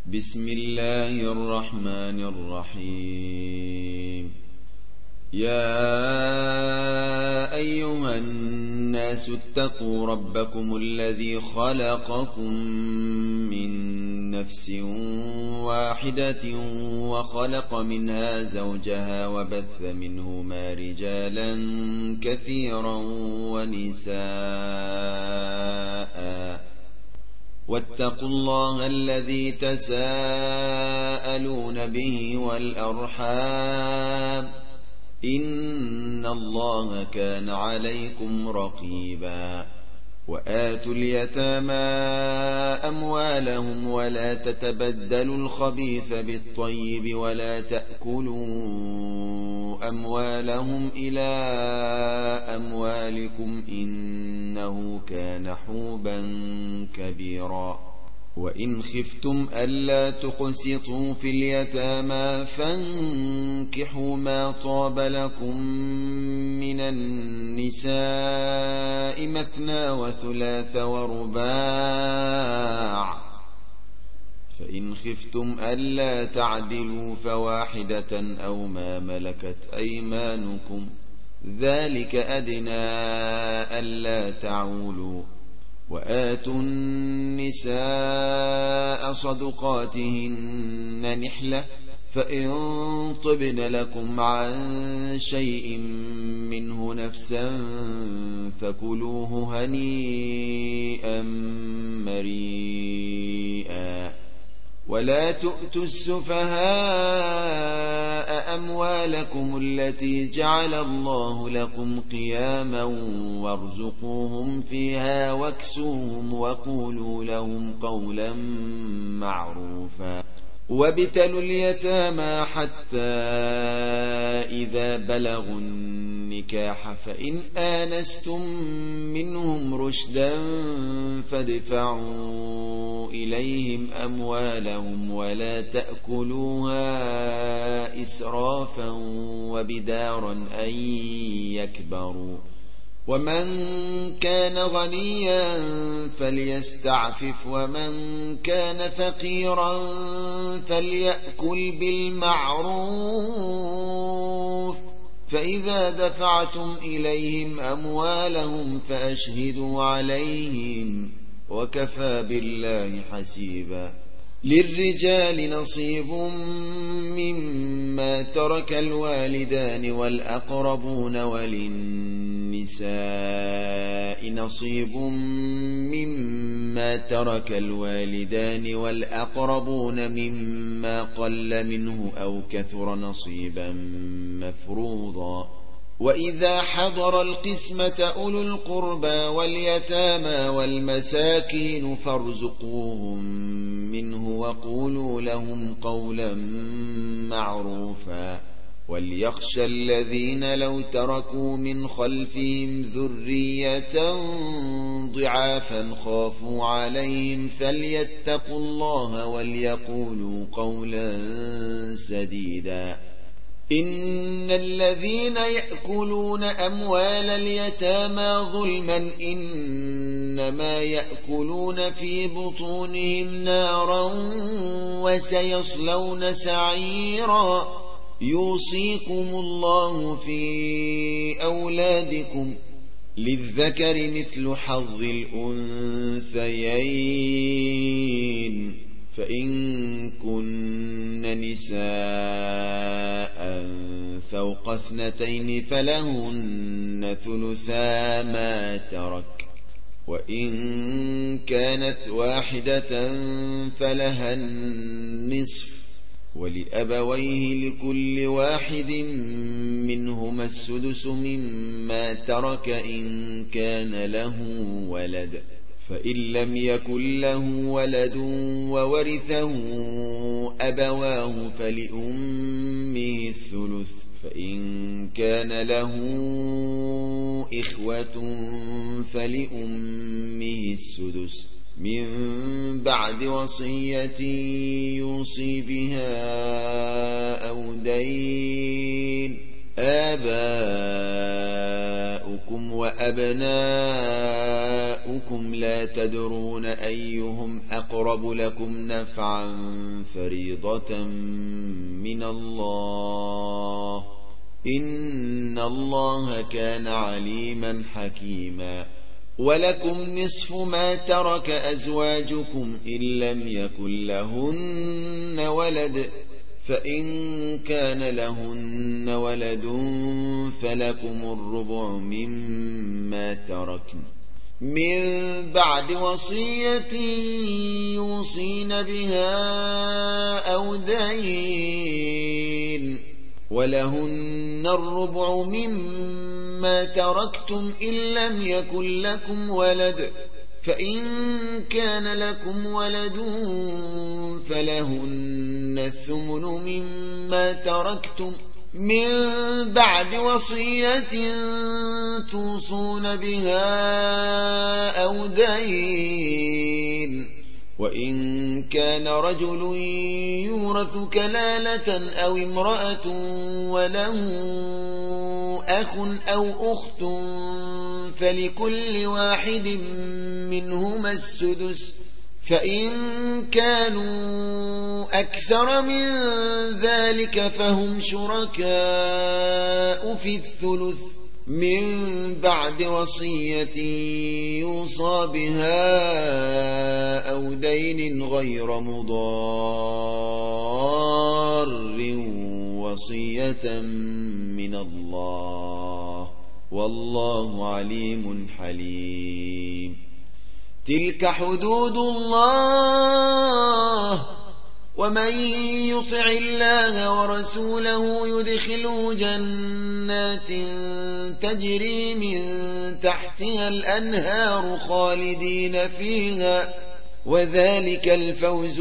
بسم الله الرحمن الرحيم. يا أيها الناس اتقوا ربكم الذي خلقكم من نفس واحدة وخلق منها زوجها وبث منهما رجالا كثيرا ونساء واتقوا الله الذي تساءلون به والأرحام إن الله كان عليكم رقيبا. وآتوا اليتامى أموالهم ولا تتبدلوا الخبيث بالطيب ولا تأكلوا أموالهم إلى أموالكم إنه كان حوبا كبيرا. وإن خفتم ألا تقسطوا في اليتامى فانكحوا ما طاب لكم من النساء مثنى وثلاث ورباع، فإن خفتم ألا تعدلوا فواحدة أو ما ملكت أيمانكم ذلك أدنى ألا تعولوا. وآتوا النساء صدقاتهن نحلة فإن طبن لكم عن شيء منه نفسا فكلوه هنيئا مريئا. ولا تؤتوا السفهاء أموالكم التي جعل الله لكم قياما وارزقوهم فيها واكسوهم وقولوا لهم قولا معروفا. وابتلوا اليتامى حتى إذا بلغوا النكاح فإن آنستم منهم رشدا فادفعوا إليهم أموالهم ولا تأكلوها إسرافا وبدارا أن يكبروا. ومن كان غنيا فليستعفف ومن كان فقيرا فليأكل بالمعروف. فإذا دفعتم إليهم أموالهم فأشهدوا عليهم وكفى بالله حسيبا. للرجال نصيب مما ترك الوالدان والأقربون وللنساء نصيب مما ترك الوالدان والأقربون مما قل منه أو كثر نصيبا مفروضا. وإذا حضر القسمة أولو القربى واليتامى والمساكين فارزقوهم منه وقولوا لهم قولا معروفا. وليخشى الذين لو تركوا من خلفهم ذرية ضعافا خافوا عليهم فليتقوا الله وليقولوا قولا سديدا. إن الذين يأكلون أموال اليتامى ظلما إنما يأكلون في بطونهم نارا وسيصلون سعيرا. يوصيكم الله في أولادكم للذكر مثل حظ الأنثيين فإن كن نساء فوق 2 فلهن ثلثا ما ترك وإن كانت واحدة فلها النصف ولأبويه لكل واحد منهما السدس مما ترك إن كان له ولد فإن لم يكن له ولد وورثه أبواه فلأمه الثلث فإن كان له إخوة فلأمه السدس من بعد وصية يوصي بها أو دين. آباؤكم إخوانكم وأبناؤكم لا تدرون أيهم أقرب لكم نفعا فريضة من الله إن الله كان عليما حكيما ولكم نصف ما ترك أزواجكم إن لم يكن لهن ولد فإن كان لهن ولد فلكم الربع مما تركن من بعد وصية يوصين بها أو دين ولهن الربع مما تركتم إن لم يكن لكم ولد فإن كان لكم ولد فلهن الثمن مما تركتم من بعد وصية توصون بها أو دين وإن كان رجل يورث كلالة أو امرأة وله أخ أو أخت فلكل واحد منهما السدس فإن كانوا أكثر من ذلك فهم شركاء في الثلث من بعد وصية يوصى بها أو دين غير مضار وصية من الله والله عليم حليم تلك حدود الله ومن يطع الله ورسوله يدخله جنات تجري من تحتها الأنهار خالدين فيها وذلك الفوز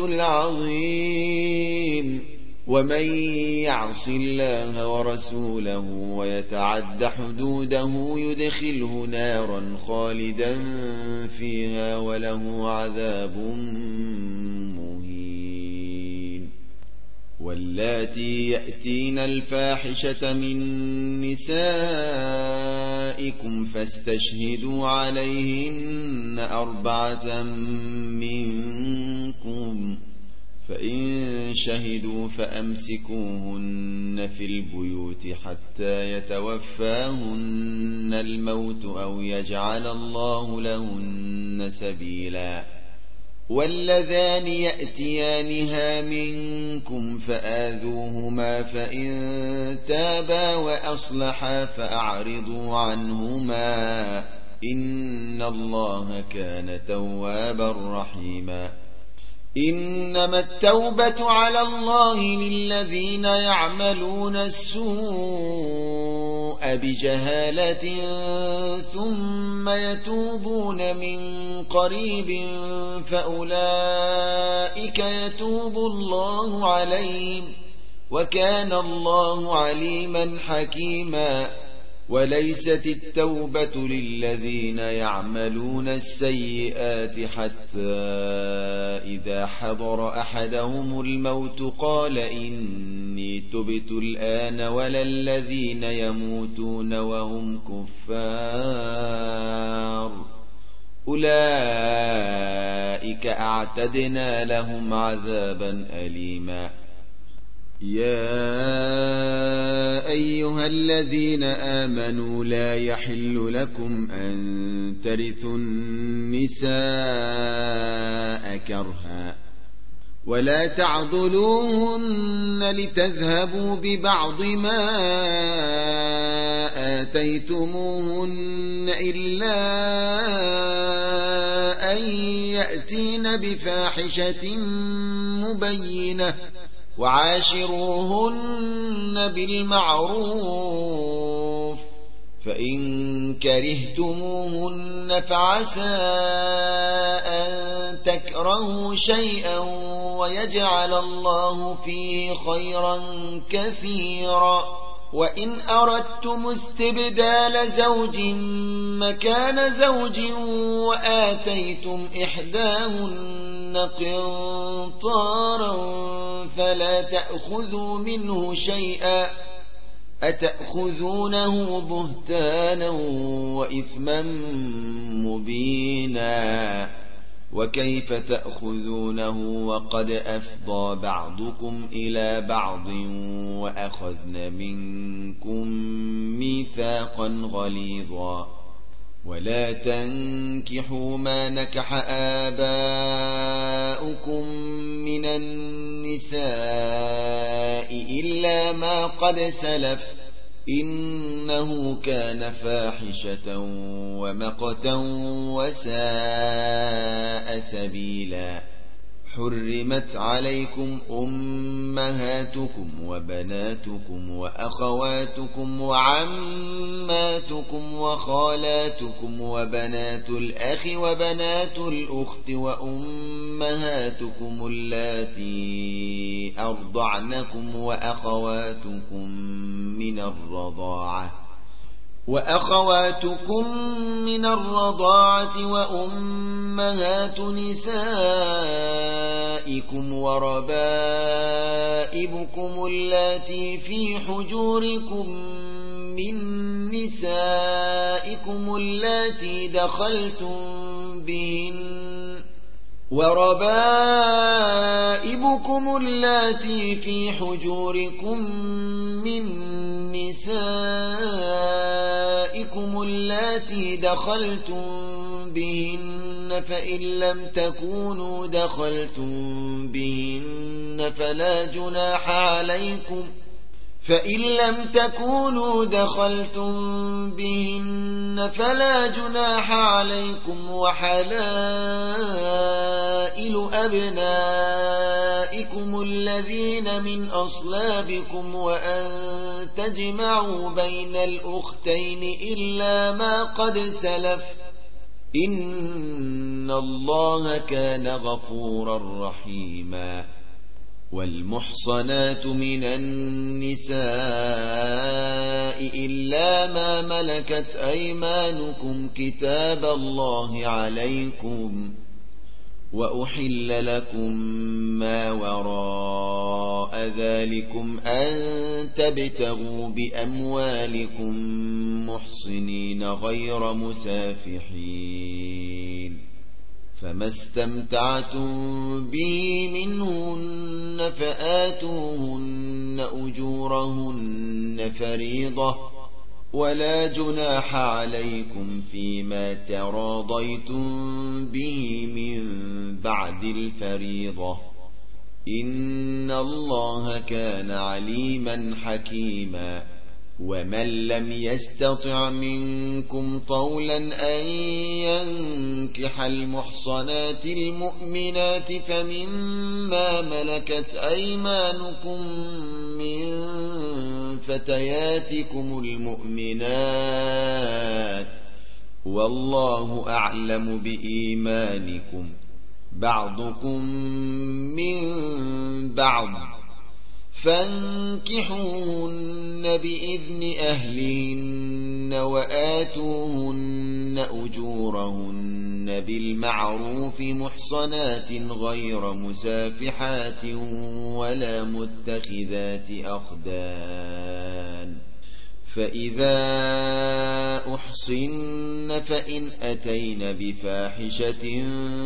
العظيم ومن يعص الله ورسوله ويتعد حدوده يدخله نارا خالدا فيها وله عذاب مهين واللاتي يأتين الفاحشة من نسائكم فاستشهدوا عليهن 4 منكم فإن شهدوا فأمسكوهن في البيوت حتى يتوفاهن الموت أو يجعل الله لهن سبيلا واللذان يأتيانها منكم فآذوهما فإن تابا وأصلحا فأعرضوا عنهما إن الله كان توابا رحيما إنما التوبة على الله للذين يعملون السوء بجهالة ثم يتوبون من قريب فأولئك يتوب الله عليهم وكان الله عليما حكيما وليست التوبة للذين يعملون السيئات حتى إذا حضر أحدهم الموت قال إني تبت الآن ولا الذين يموتون وهم كفار أولئك أعتدنا لهم عذابا أليما يا أيها الذين آمنوا لا يحل لكم أن ترثوا النساء كرها ولا تعضلوهن لتذهبوا ببعض ما آتيتموهن إلا أن يأتين بفاحشة مبينة وعاشروهن بالمعروف فإن كرهتموهن فعسى أن تكرهوا شيئا ويجعل الله فيه خيرا كثيرا وإن أردتم استبدال زوج مكان زوج وآتيتم إحداهن قنطارا فلا تأخذوا منه شيئا أتأخذونه بهتانا وإثما مبينا وكيف تأخذونه وقد أفضى بعضكم إلى بعض وأخذن منكم ميثاقا غليظا ولا تنكحوا ما نكح آباؤكم من النساء إلا ما قد سلف إنه كان فاحشة ومقتا وساء سبيلا حرمت عليكم أمهاتكم وبناتكم وأخواتكم وعماتكم وخالاتكم وبنات الأخ وبنات الأخت وأمهاتكم اللاتي أرضعنكم وأخواتكم من الرضاعة وأمهات نسائكم وربائبكم اللاتي في حجوركم من نسائكم اللاتي دخلتم بهن فإن لم تكونوا دخلتم بهن فلا جناح عليكم وحلائل أبنائكم الذين من أصلابكم وأن تجمعوا بين الأختين إلا ما قد سلف إن الله كان غفورا رحيما والمحصنات من النساء إلا ما ملكت أيمانكم كتاب الله عليكم وأحل لكم ما وراء ذلكم أن تبتغوا بأموالكم محصنين غير مسافحين فما استمتعتم به منهن فآتوهن أجورهن فريضة ولا جناح عليكم فيما تراضيتم به من بعد الفريضة إن الله كان عليما حكيما ومن لم يستطع منكم طولا أن ينكح المحصنات المؤمنات فمما ملكت أيمانكم من فتياتكم المؤمنات والله أعلم بإيمانكم بعضكم من بعض فانكحوهن بإذن أهلهن وآتوهن أجورهن بالمعروف محصنات غير مسافحات ولا متخذات أخدان فإذا أحصن فإن أتين بفاحشة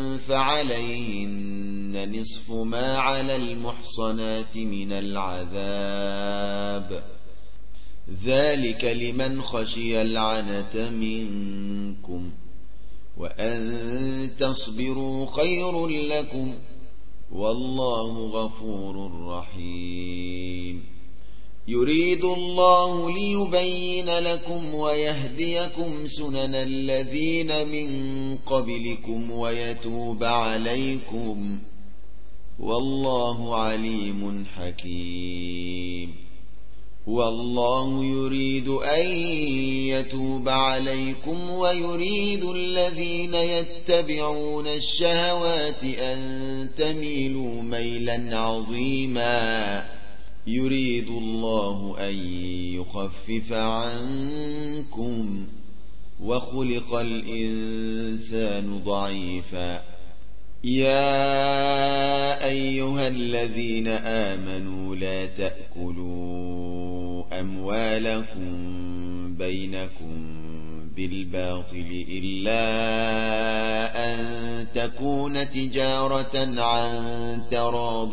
فعليهن نصف ما على المحصنات من العذاب ذلك لمن خشي العنة منكم وأن تصبروا خير لكم والله غفور رحيم يريد الله ليبين لكم ويهديكم سنن الذين من قبلكم ويتوب عليكم والله عليم حكيم والله يريد أن يتوب عليكم ويريد الذين يتبعون الشهوات أن تميلوا ميلا عظيما يريد الله أن يخفف عنكم وخلق الإنسان ضعيفا يا أيها الذين آمنوا لا تأكلوا أموالكم بينكم بالباطل إلا أن تكون تجارة عن تراض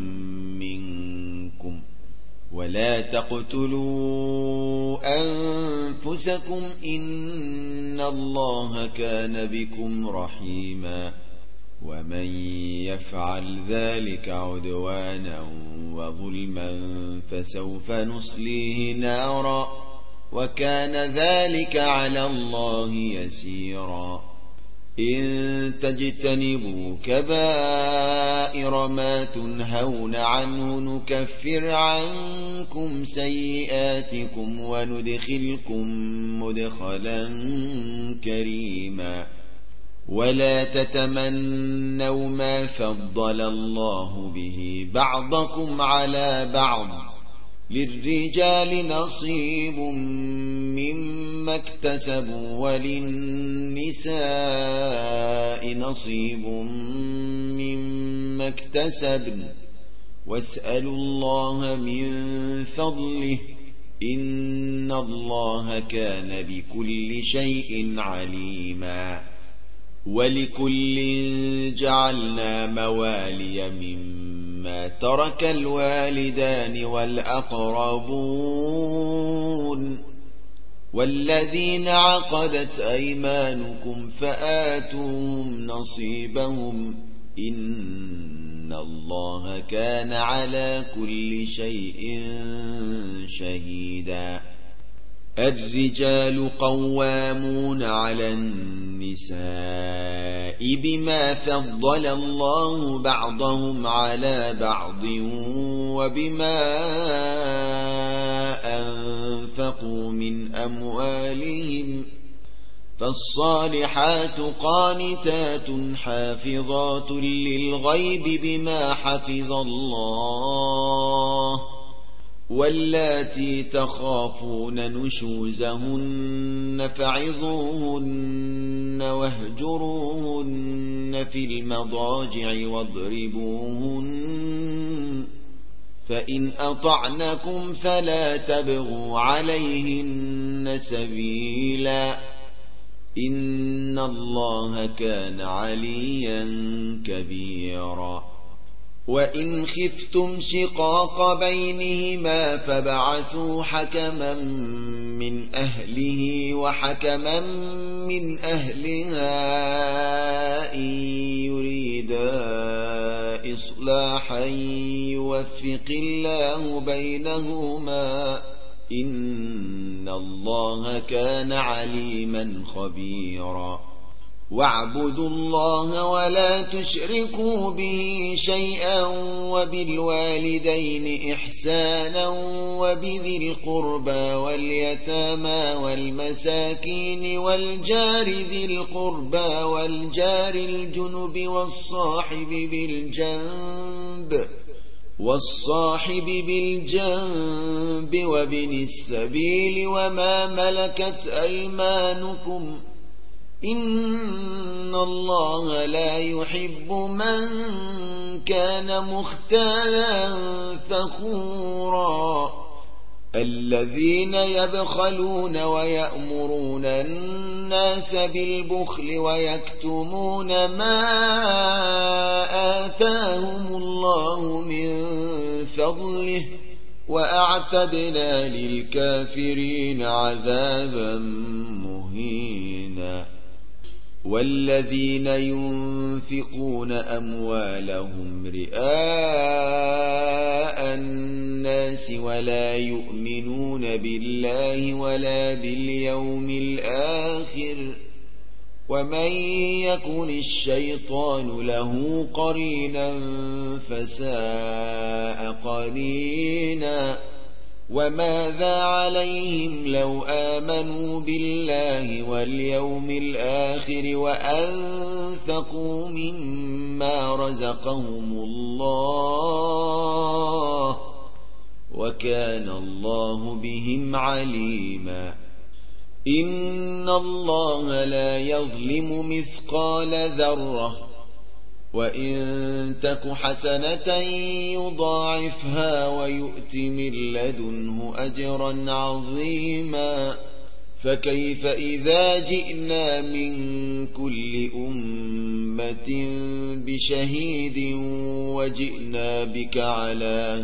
منكم ولا تقتلوا أنفسكم إن الله كان بكم رحيما ومن يفعل ذلك عدوانا وظلما فسوف نصليه نارا وكان ذلك على الله يسيرا إن تجتنبوا كبائر ما تنهون عنه نكفر عنكم سيئاتكم وندخلكم مدخلا كريما ولا تتمنوا ما فضل الله به بعضكم على بعض للرجال نصيب مما اكتسبوا وللنساء نصيب مما اكتسبن واسألوا الله من فضله إن الله كان بكل شيء عليما ولكل جعلنا موالي مما ترك الوالدان والأقربون والذين عقدت أيمانكم فآتوهم نصيبهم إن الله كان على كل شيء شهيدا الرجال قوامون على النساء بما فضل الله بعضهم على بعض وبما أنفقوا من أموالهم فالصالحات قانتات حافظات للغيب بما حفظ الله واللاتي تخافون نشوزهن فعظوهن واهجروهن في المضاجع واضربوهن فإن أطعنكم فلا تبغوا عليهن سبيلا إن الله كان عليا كبيرا وإن خفتم شقاق بينهما فبعثوا حكما من أهله وحكما من أهلها إن يريدا إصلاحا يوفق الله بينهما إن الله كان عليما خبيرا واعبدوا الله ولا تشركوا به شيئا وبالوالدين إحسانا وبذي القربى واليتامى والمساكين والجار ذي القربى والجار الجنب والصاحب بالجنب وابن السبيل وما ملكت أيمانكم إن الله لا يحب من كان مختالا فخورا الذين يبخلون ويأمرون الناس بالبخل ويكتمون ما آتاهم الله من فضله وأعتدنا للكافرين عذابا مهينا والذين ينفقون أموالهم رئاء الناس ولا يؤمنون بالله ولا باليوم الآخر ومن يكن الشيطان له قرينا فساء قرينا وماذا عليهم لو آمنوا بالله واليوم الآخر وأنفقوا مما رزقهم الله وكان الله بهم عليما إن الله لا يظلم مثقال ذرة وإن تك حسنة يضاعفها ويؤت من لدنه أجرا عظيما فكيف إذا جئنا من كل أمة بشهيد وجئنا بك على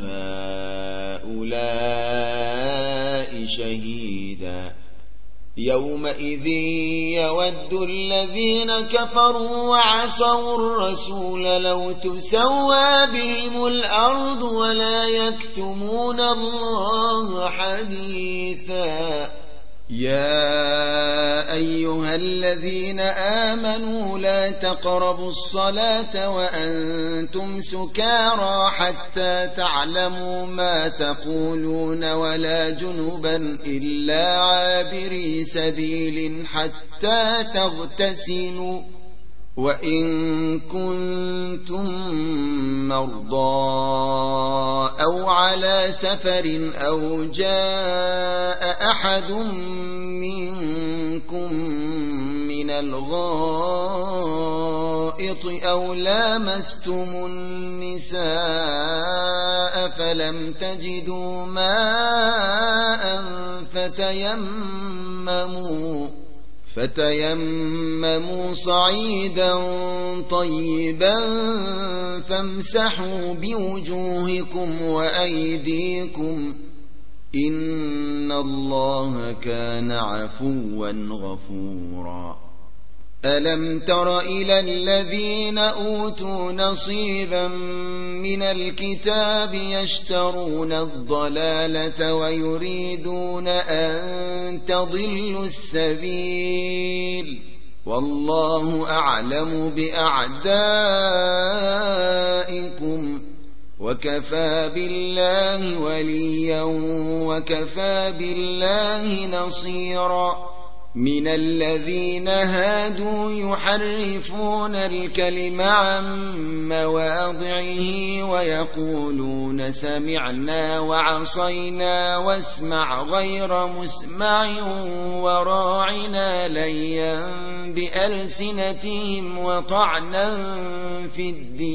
هؤلاء شهيدا يومئذ يود الذين كفروا وعصوا الرسول لو تسوى بهم الأرض ولا يكتمون الله حديثا يا أيها الذين آمنوا لا تقربوا الصلاة وأنتم سكارى حتى تعلموا ما تقولون ولا جنبا إلا عابري سبيل حتى تغتسلوا وإن كنتم مرضى أو على سفر أو جاء أحد منكم من الغائط أو لامستم النساء فلم تجدوا ماء فتيمموا صعيدا طيبا فامسحوا بوجوهكم وأيديكم إن الله كان عفوا غفورا ألم تر إلى الذين أوتوا نصيبا من الكتاب يشترون الضلالة ويريدون أن تضلوا السبيل والله أعلم بأعدائكم وكفى بالله وليا وكفى بالله نصيرا من الذين هادوا يحرفون الكلم عن مواضعه ويقولون سمعنا وعصينا واسمع غير مسمع وراعنا ليا بألسنتهم وطعنا في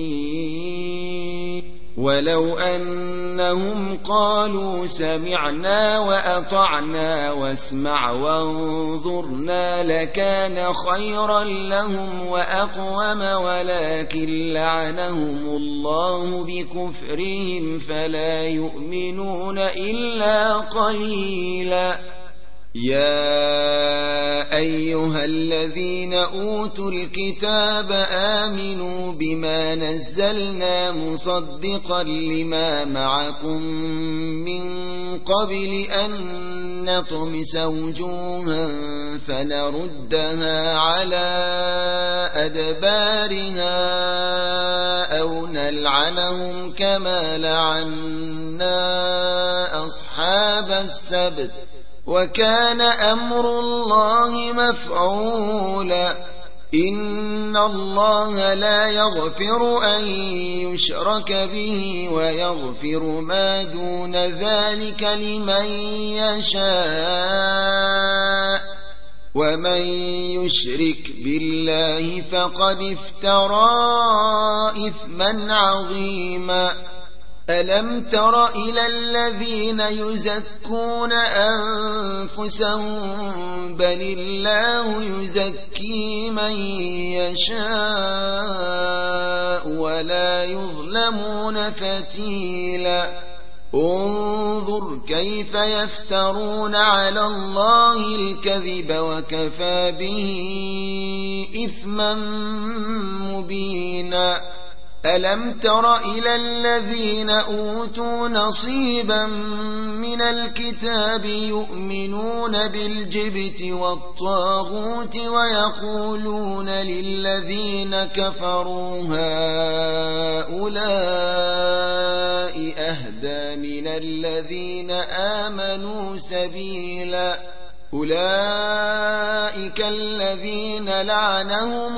الدين ولو أنهم قالوا سمعنا وأطعنا واسمع وانظرنا لكان خيرا لهم وأقوم ولكن لعنهم الله بكفرهم فلا يؤمنون إلا قليلا يا أيها الذين أوتوا الكتاب آمنوا بما نزلنا مصدقا لما معكم من قبل أن نطمس وجوها فنردها على أدبارها أو نلعنهم كما لعنا أصحاب السبت وكان أمر الله مفعولا إن الله لا يغفر أن يشرك به ويغفر ما دون ذلك لمن يشاء ومن يشرك بالله فقد افترى إثما عظيما ألم تر إلى الذين يزكون أنفسهم بل الله يزكي من يشاء ولا يظلمون فتيلا انظر كيف يفترون على الله الكذب وكفى به إثما مبينا ألم تر إلى الذين أوتوا نصيبا من الكتاب يؤمنون بالجبت والطاغوت ويقولون للذين كفروا هؤلاء أهدى من الذين آمنوا سبيلا أولئك الذين لعنهم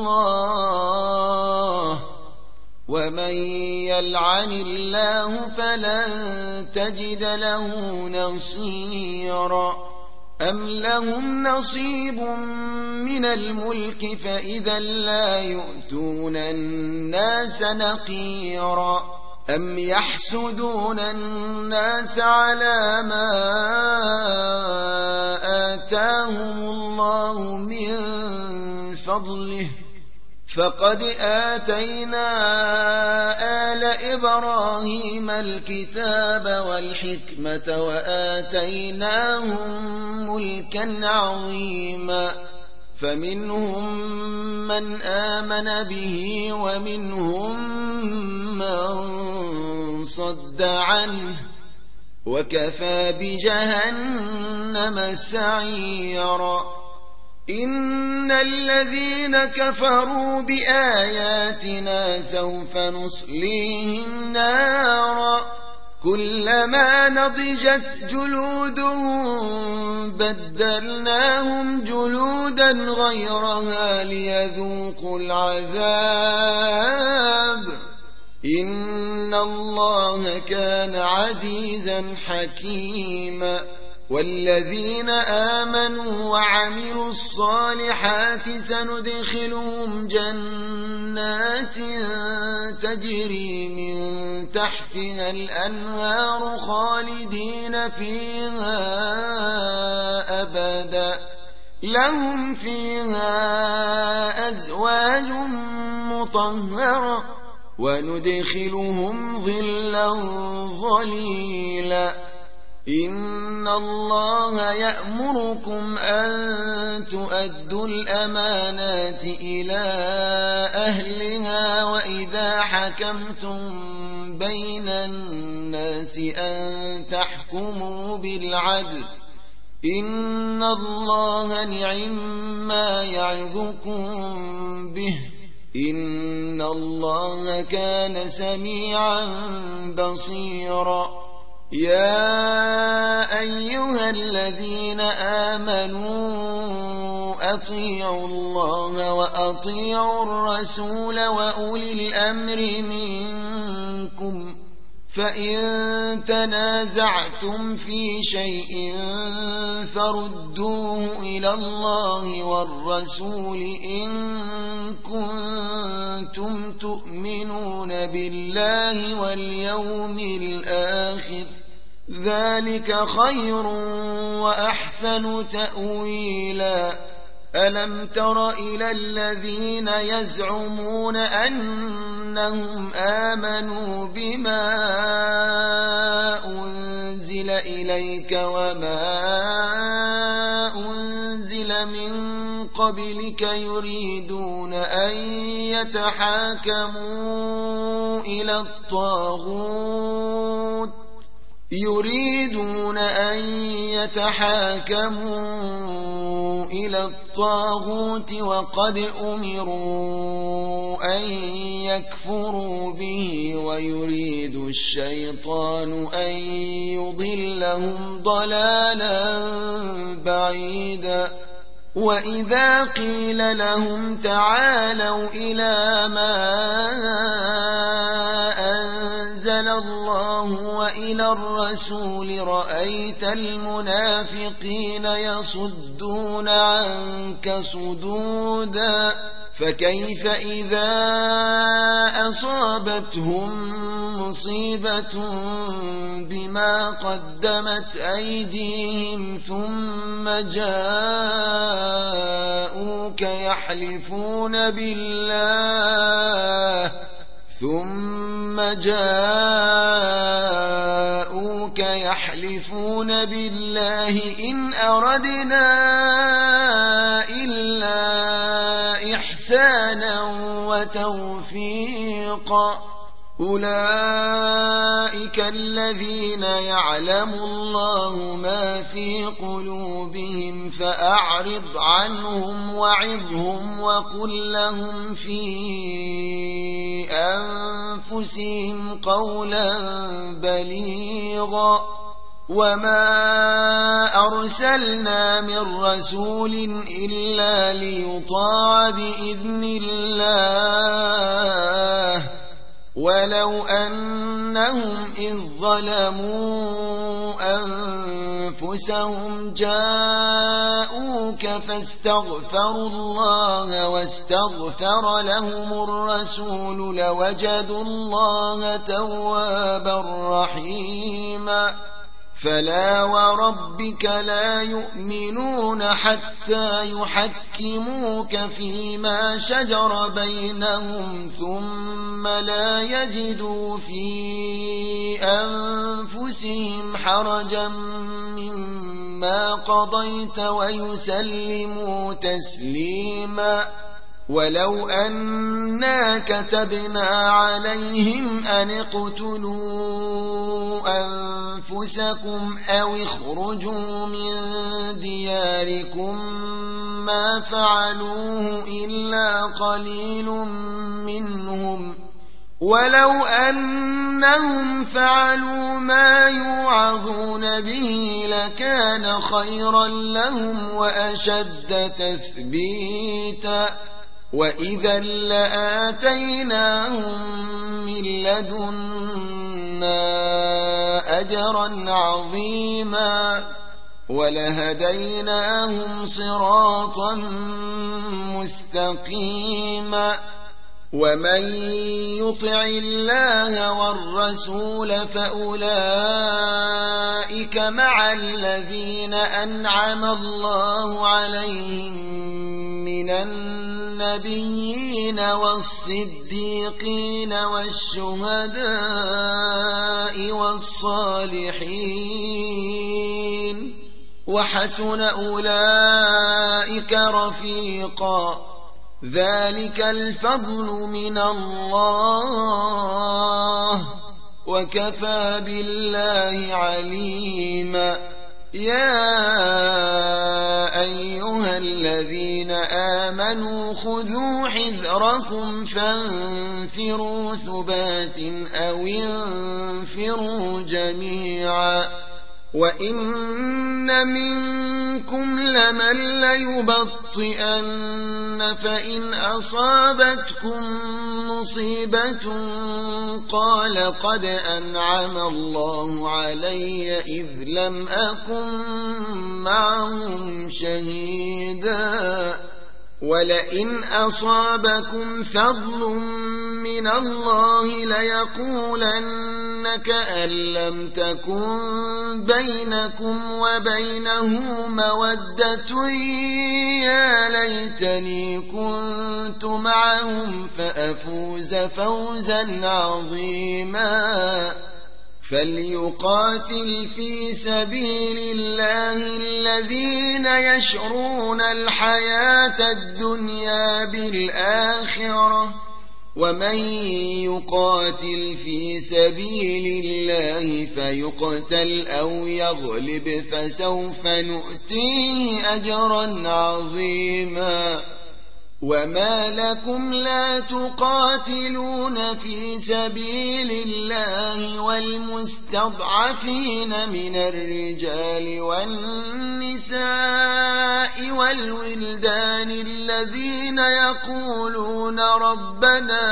الله ومن يلعن الله فلن تجد له نصيرا أم لهم نصيب من الملك فإذا لا يؤتون الناس نقيرا أم يحسدون الناس على ما آتاهم الله من فضله فقد آتينا آل إبراهيم الكتاب والحكمة وآتيناهم ملكا عظيما فمنهم من آمن به ومنهم من صد عنه وكفى بجهنم سعيرا إن الذين كفروا بآياتنا سوف نصليهم نارا كلما نضجت جلودهم بدلناهم جلودا غيرها ليذوقوا العذاب إن الله كان عزيزا حكيما والذين آمنوا وعملوا الصالحات سندخلهم جنات تجري من تحتها الأنهار خالدين فيها أبدا لهم فيها أزواج مطهرة وندخلهم ظلا ظليلا إن الله يأمركم أن تؤدوا الأمانات إلى أهلها وإذا حكمتم بين الناس أن تحكموا بالعدل إن الله نعما يعظكم به إن الله كان سميعا بصيرا يا أيها الذين آمنوا أطيعوا الله وأطيعوا الرسول وأولي الأمر منكم فإن تنازعتم في شيء فردوه إلى الله والرسول إن كنتم تؤمنون بالله واليوم الآخر ذلك خير وأحسن تأويلا ألم تر إلى الذين يزعمون أنهم آمنوا بما أنزل إليك وما أنزل من قبلك يريدون أن يتحاكموا إلى الطاغوت وقد أمروا أن يكفروا به ويريد الشيطان أن يضلهم ضلالا بعيدا وإذا قيل لهم تعالوا إلى ما أنزل الله وإلى الرسول رأيت المنافقين يصدون عنك صدودا فكيف إذا أصابتهم مصيبة بما قدمت أيديهم ثم جاءوك يحلفون بالله إن أردنا إلا إحسانا وتوفيقا أولئك الذين يعلم الله ما في قلوبهم فأعرض عنهم وعظهم وقل لهم في أنفسهم قولا بليغا وما أرسلنا من رسول إلا ليطاع بإذن الله ولو أنهم إذ ظلموا أنفسهم جاءوك فاستغفروا الله واستغفر لهم الرسول لوجدوا الله توابا رحيما فلا وربك لا يؤمنون حتى يحكموك فيما شجر بينهم ثم لا يجدوا في أنفسهم حرجا مما قضيت ويسلموا تسليما ولو أنا كتبنا عليهم أن اقتلوا أنفسكم أو اخرجوا من دياركم ما فعلوه إلا قليل منهم ولو أنهم فعلوا ما يوعظون به لكان خيرا لهم وأشد تثبيتا وإذا لآتيناهم من لدنا أجرا عظيما ولهديناهم صراطا مستقيما ومن يطع الله والرسول فأولئك مع الذين أنعم الله عليهم من النبيين والصديقين والشهداء والصالحين وحسن أولئك رفيقا ذلك الفضل من الله وكفى بالله عليما يا أيها الذين آمنوا خذوا حذركم فانفروا ثبات أو انفروا جميعا وإن منكم لمن ليبطئن فإن أصابتكم مصيبة قال قد أنعم الله علي إذ لم أكن معهم شهيدا ولئن أصابكم فضل من الله ليقولن كأن لم تكن بينكم وبينه مودة يا ليتني كنت معهم فأفوز فوزا عظيما فليقاتل في سبيل الله الذين يشرون الحياة الدنيا بالآخرة ومن يقاتل في سبيل الله فيقتل أو يغلب فسوف نؤتيه أجرا عظيما وما لكم لا تقاتلون في سبيل الله والمستضعفين من الرجال والنساء والولدان الذين يقولون ربنا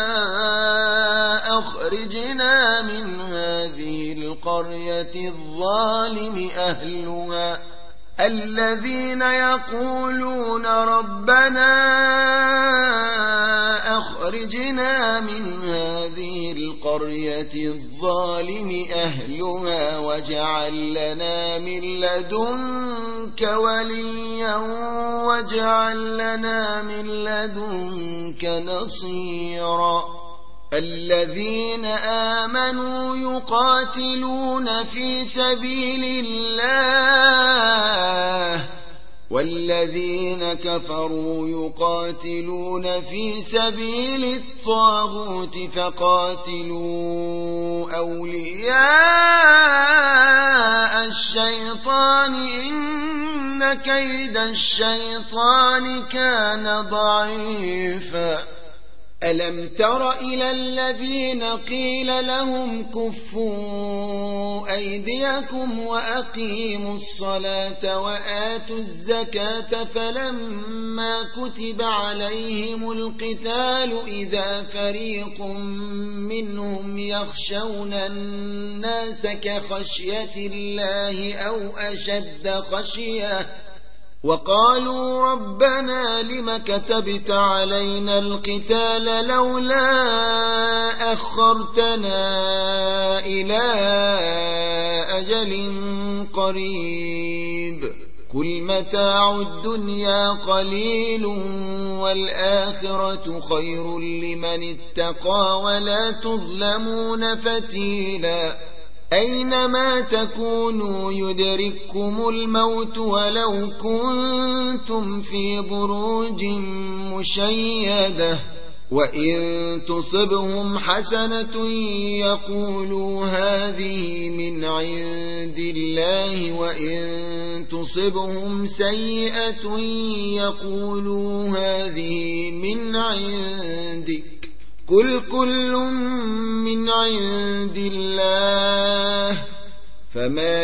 أخرجنا من هذه القرية الظالم أهلها الذين يقولون ربنا أخرجنا من هذه القرية الظالم أهلها واجعل لنا من لدنك وليا واجعل لنا من لدنك نصيرا الذين آمنوا يقاتلون في سبيل الله والذين كفروا يقاتلون في سبيل الطاغوت فقاتلوا أولياء الشيطان إن كيد الشيطان كان ضعيفا ألم تر إلى الذين قيل لهم كفوا أيديكم وأقيموا الصلاة وآتوا الزكاة فلما كتب عليهم القتال إذا فريق منهم يخشون الناس كخشية الله أو أشد خشية وقالوا ربنا لم كتبت علينا القتال لولا أخرتنا إلى أجل قريب قل متاع الدنيا قليل والآخرة خير لمن اتقى ولا تظلمون فتيلا أينما تكونوا يدرككم الموت ولو كنتم في بروج مشيدة وإن تصبهم حسنة يقولوا هذه من عند الله وإن تصبهم سيئة يقولوا هذه من عندك قل كل من عند الله فما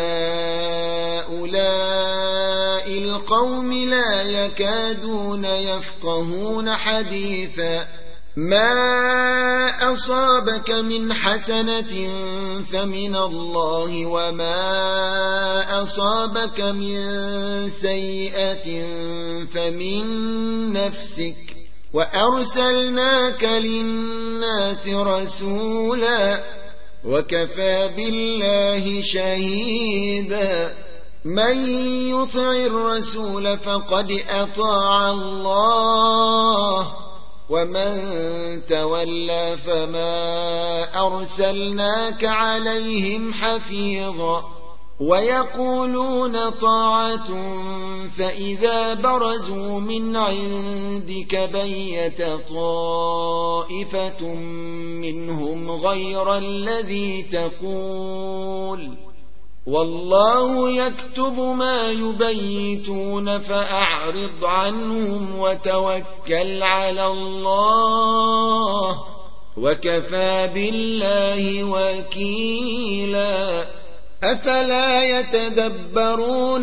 لهؤلاء القوم لا يكادون يفقهون حديثا ما أصابك من حسنة فمن الله وما أصابك من سيئة فمن نفسك وأرسلناك للناس رسولا وكفى بالله شهيدا من يطع الرسول فقد أطاع الله ومن تولى فما أرسلناك عليهم حفيظا ويقولون طاعة فإذا برزوا من عندك بيت طائفة منهم غير الذي تقول والله يكتب ما يبيتون فأعرض عنهم وتوكل على الله وكفى بالله وكيلا أفلا يتدبرون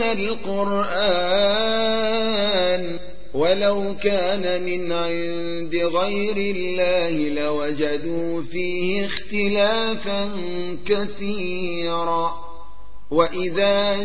القرآن ولو كان من عند غير الله لوجدوا فيه اختلافا كثيرا وإذا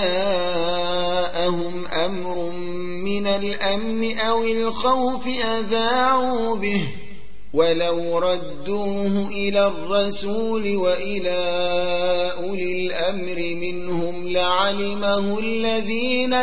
جاءهم أمر من الأمن أو الخوف أذاعوا به ولو ردوه إلى الرسول وإلى أولي الأمر منهم لعلمه الذين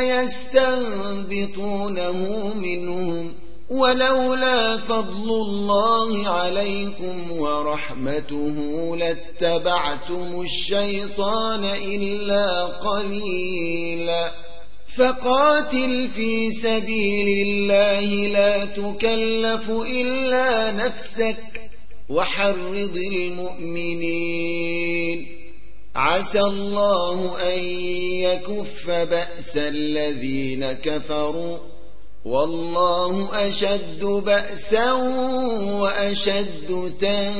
يستنبطونه منهم ولولا فضل الله عليكم ورحمته لاتبعتم الشيطان إلا قليلا فقاتل في سبيل الله لا تكلف إلا نفسك وحرض المؤمنين عسى الله أن يكف بأس الذين كفروا والله أشد بأسا وأشد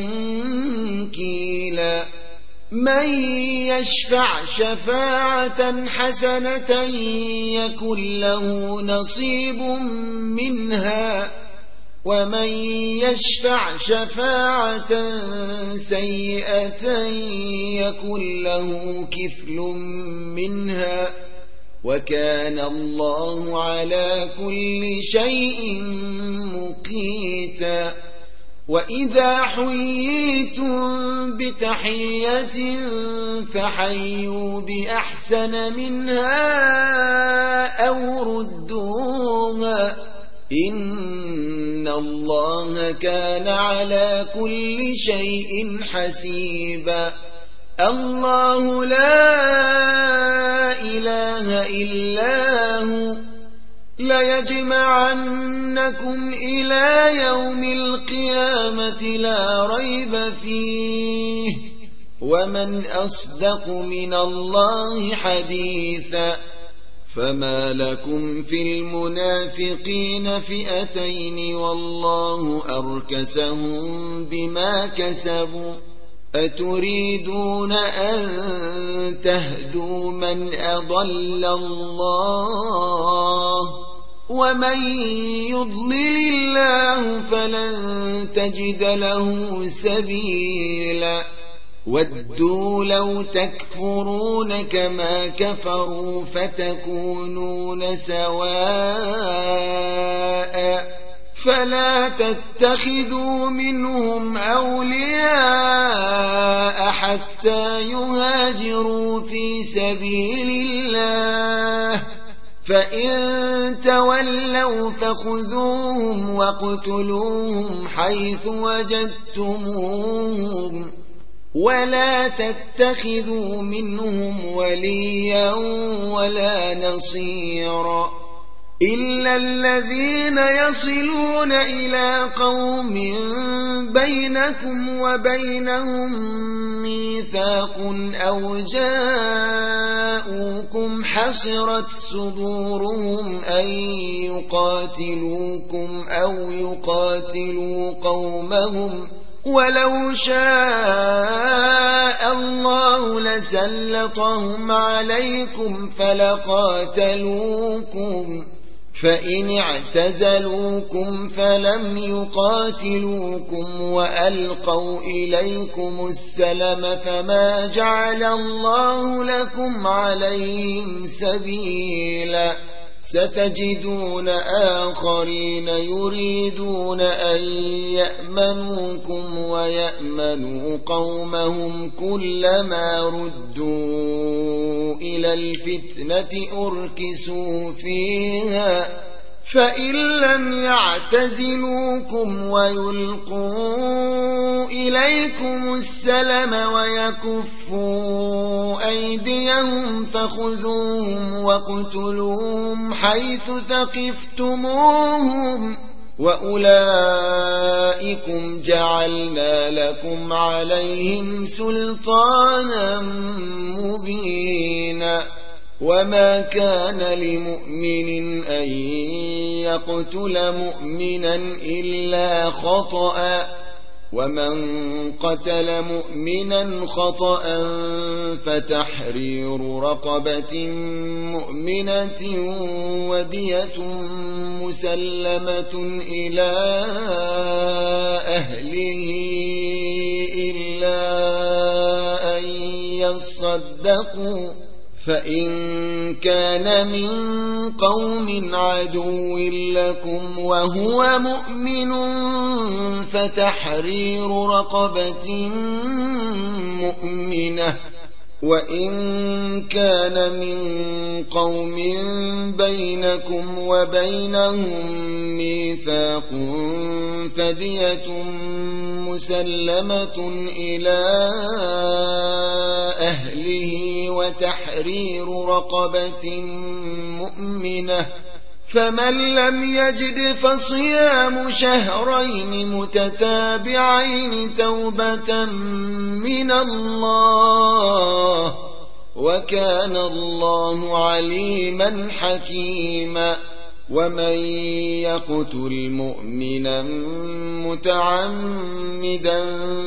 تنكيلا من يشفع شفاعة حسنة يكن له نصيب منها ومن يشفع شفاعة سيئة يكن له كفل منها وكان الله على كل شيء مقيتا وإذا حييتم بتحية فحيوا بأحسن منها أو ردوها إن الله كان على كل شيء حسيبا الله لا إله إلا هو ليجمعنكم إلى يوم القيامة لا ريب فيه ومن أصدق من الله حديثا فما لكم في المنافقين فئتين والله أركسهم بما كسبوا أتريدون أن تهدوا من أضل الله ومن يضلل الله فلن تجد له سبيلا ودوا لو تكفرون كما كفروا فتكونون سواء فلا تتخذوا منهم أولياء حتى يهاجروا في سبيل الله فإن تولوا فخذوهم واقتلوهم حيث وجدتموهم ولا تتخذوا منهم وليا ولا نصيرا إلا الذين يصلون إلى قوم بينكم وبينهم ميثاق أو جاءوكم حصرت صدورهم أن يقاتلوكم أو يقاتلوا قومهم ولو شاء الله لسلطهم عليكم فلقاتلوكم فإن اعتزلوكم فلم يقاتلوكم وألقوا إليكم السلم فما جعل الله لكم عليهم سبيلا ستجدون آخرين يريدون أن يأمنوكم ويأمنوا قومهم كلما ردوا إلى الفتنة أركسوا فيها فإن لم يعتزلوكم ويلقوا إليكم السلم ويكفوا أيديهم فخذوهم واقتلوهم حيث ثقفتموهم وأولئكم جعلنا لكم عليهم سلطانا مبينا وما كان لمؤمن أن يقتل مؤمنا إلا خطأ ومن قتل مؤمنا خطأ فتحرير رقبة مؤمنة ودية مسلمة إلى أهله إلا أن يصدقوا فإن كان من قوم عدو لكم وهو مؤمن فتحرير رقبة مؤمنة وإن كان من قوم بينكم وبينهم ميثاق فدية مسلمة إلى أهله وتحرير رقبة مؤمنة فمن لم يجد فصيام شهرين متتابعين توبة من الله وكان الله عليما حكيما ومن يقتل مؤمنا متعمدا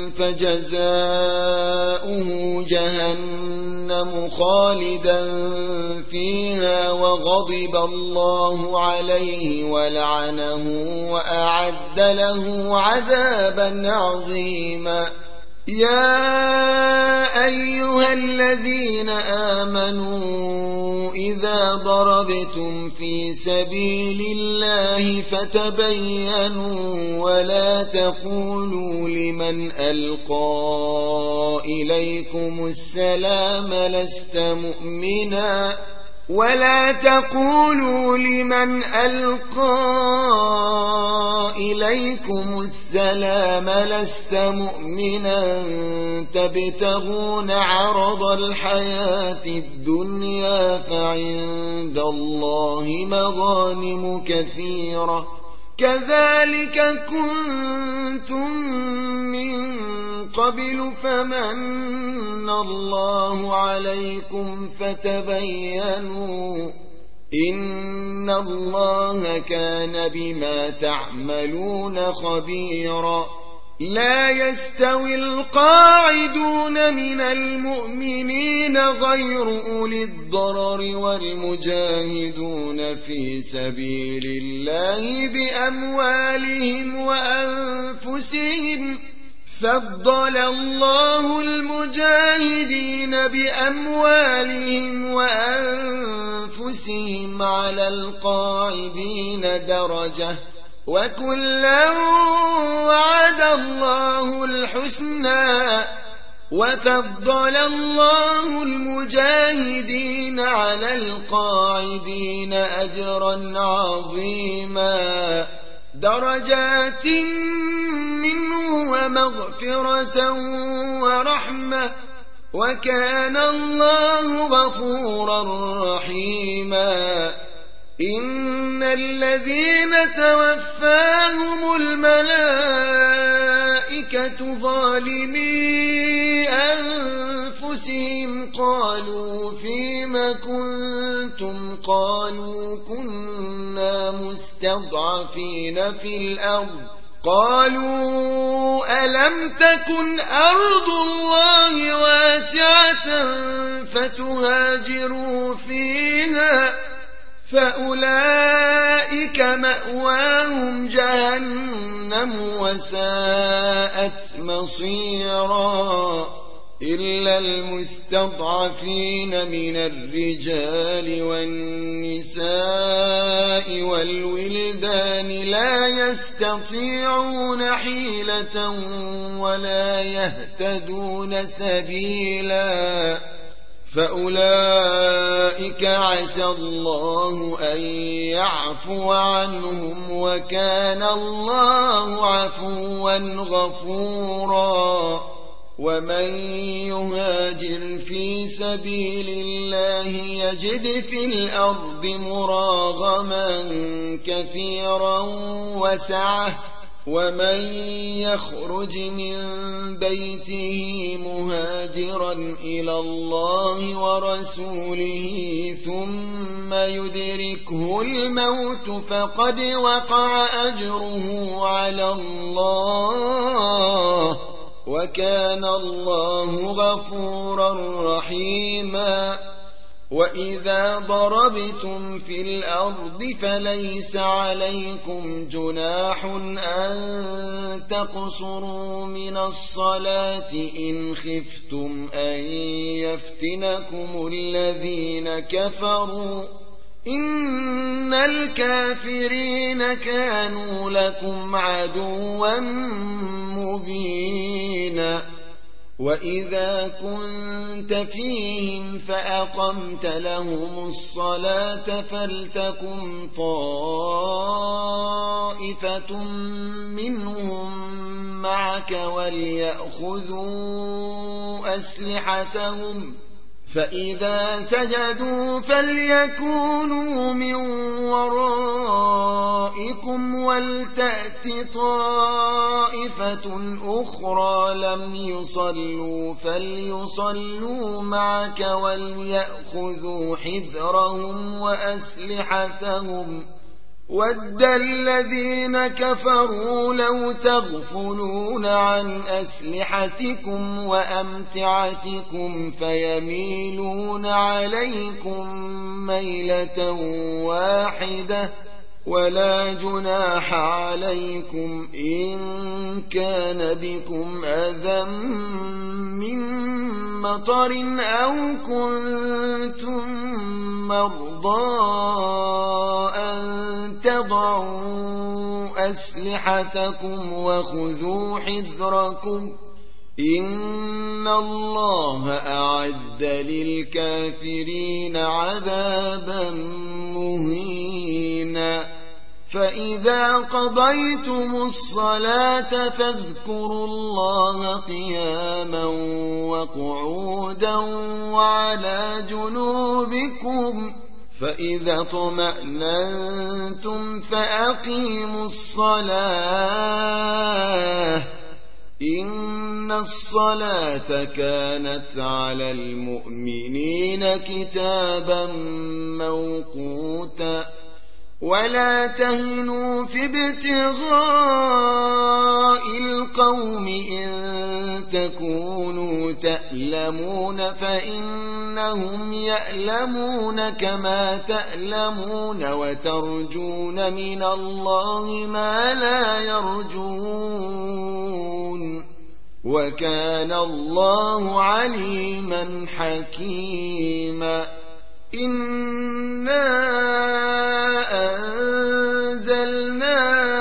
فجزاؤه جهنم خالدا فيها وغضب الله عليه ولعنه وأعد له عذابا عظيما يا أيها الذين آمنوا إذا ضربتم في سبيل الله فتبينوا ولا تقولوا لمن ألقى إليكم السلام لست مؤمنا ولا تقولوا لمن ألقى إليكم السلام لست مؤمنا تبتغون عرض الحياة الدنيا فعند الله مغانم كثيرة كذلك كنتم من قبل فمن الله عليكم فتبينوا إن الله كان بما تعملون خبيرا. لا يستوي القاعدون من المؤمنين غير أولي الضرر والمجاهدون في سبيل الله بأموالهم وأنفسهم. فضل الله المجاهدين بأموالهم وأنفسهم على القاعدين درجة، وكلا وعد الله الحسنى. وفضل الله المجاهدين على القاعدين أجرا عظيما، درجات منه ومغفرة ورحمة، وكان الله غفورا رحيما. إن الذين توفاهم الملائكة ظالمي أنفسهم قالوا فيم كنتم؟ قالوا كنا مستضعفين في الأرض. قالوا ألم تكن أرض الله واسعة فتهاجروا فيها؟ فأولئك مأواهم جهنم وساءت مصيرا. إلا المستضعفين من الرجال والنساء والولدان لا يستطيعون حيلة ولا يهتدون سبيلا، فأولئك عسى الله أن يعفو عنهم، وكان الله عفوا غفورا. ومن يهاجر في سبيل الله يجد في الأرض مراغما كثيرا وسعة، ومن يخرج من بيته مهاجرا إلى الله ورسوله ثم يدركه الموت فقد وقع أجره على الله، وكان الله غفورا رحيما. وإذا ضربتم في الأرض فليس عليكم جناح أن تقصروا من الصلاة إن خفتم أن يفتنكم الذين كفروا، إن الكافرين كانوا لكم عدوا مبينا. وإذا كنت فيهم فأقمت لهم الصلاة فلتكن طائفة منهم معك وليأخذوا أسلحتهم، فإذا سجدوا فليكونوا من ورائكم ولتأت طائفة أخرى لم يصلوا فليصلوا معك وليأخذوا حذرهم وأسلحتهم. ود الذين كفروا لو تغفلون عن أسلحتكم وأمتعتكم فيميلون عليكم ميلة واحدة، ولا جناح عليكم إن كان بكم أذى من مطر أو كنتم مرضى أن تضعوا أسلحتكم وخذوا حذركم، إن الله أعد للكافرين عذابا مهينا. فإذا قضيتم الصلاة فاذكروا الله قياما وقعودا وعلى جنوبكم، فإذا اطمأننتم فأقيموا الصلاة، إن الصلاة كانت على المؤمنين كتابا موقوتا ولا تهنوا في ابتغاء القوم إن تكونوا تألمون فإنهم يألمون كما تألمون وترجون من الله ما لا يرجون وكان الله عليما حكيما إنا أنزلنا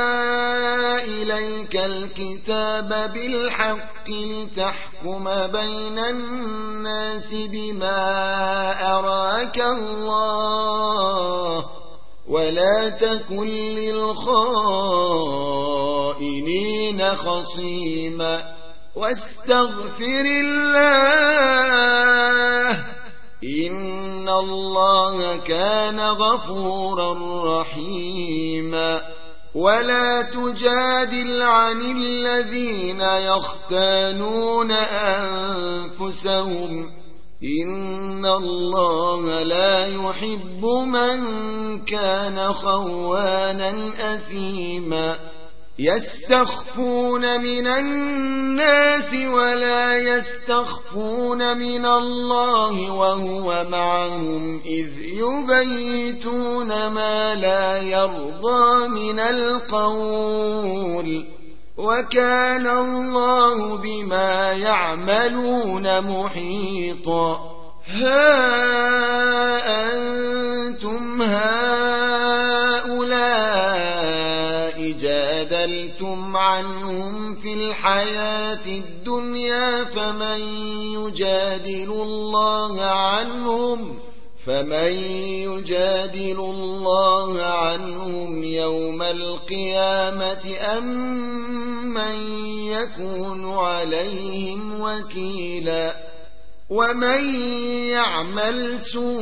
إليك الكتاب بالحق لتحكم بين الناس بما أراك الله ولا تكن للخائنين خصيما واستغفر الله إن الله كان غفورا رحيما ولا تجادل عن الذين يختانون أنفسهم إن الله لا يحب من كان خوانا أثيما يستخفون من الناس ولا يستخفون من الله وهو معهم إذ يبيتون ما لا يرضى من القول وكان الله بما يعملون محيطا ها أنتم هؤلاء جادلتم عنهم في الحياة الدنيا فمن يجادل الله عنهم يوم القيامة أم من يكون عليهم وكيلا ومن يعمل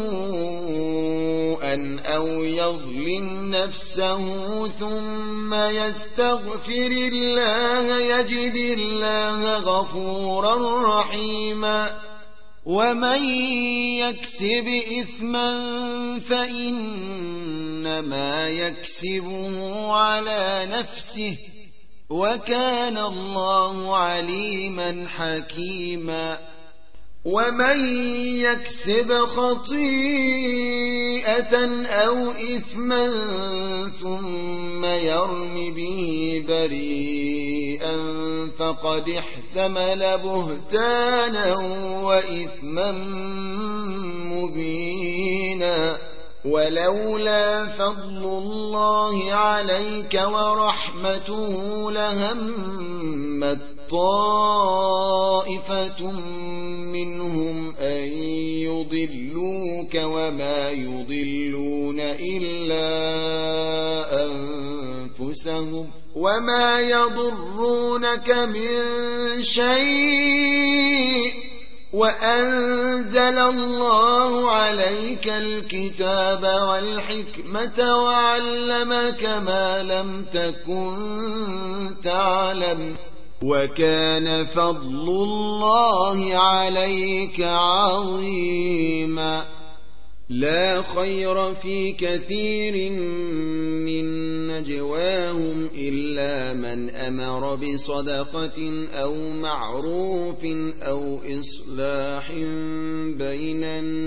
سوءا أو يظلم نفسه ثم يستغفر الله يجد الله غفورا رحيما ومن يكسب إثما فإنما يكسبه على نفسه وكان الله عليما حكيما ومن يكسب خطيئة أو إثما ثم يرم به بريئا فقد احتمل بهتانا وإثما مبينا ولولا فضل الله عليك ورحمته لهمت طائفة منهم أن يضلوك وما يضلون إلا أنفسهم وما يضرونك من شيء وأنزل الله عليك الكتاب والحكمة وعلمك ما لم تكن تعلم وكان فضل الله عليك عظيما لا خير في كثير من نجواهم إلا من أمر بصدقة أو معروف أو إصلاح بين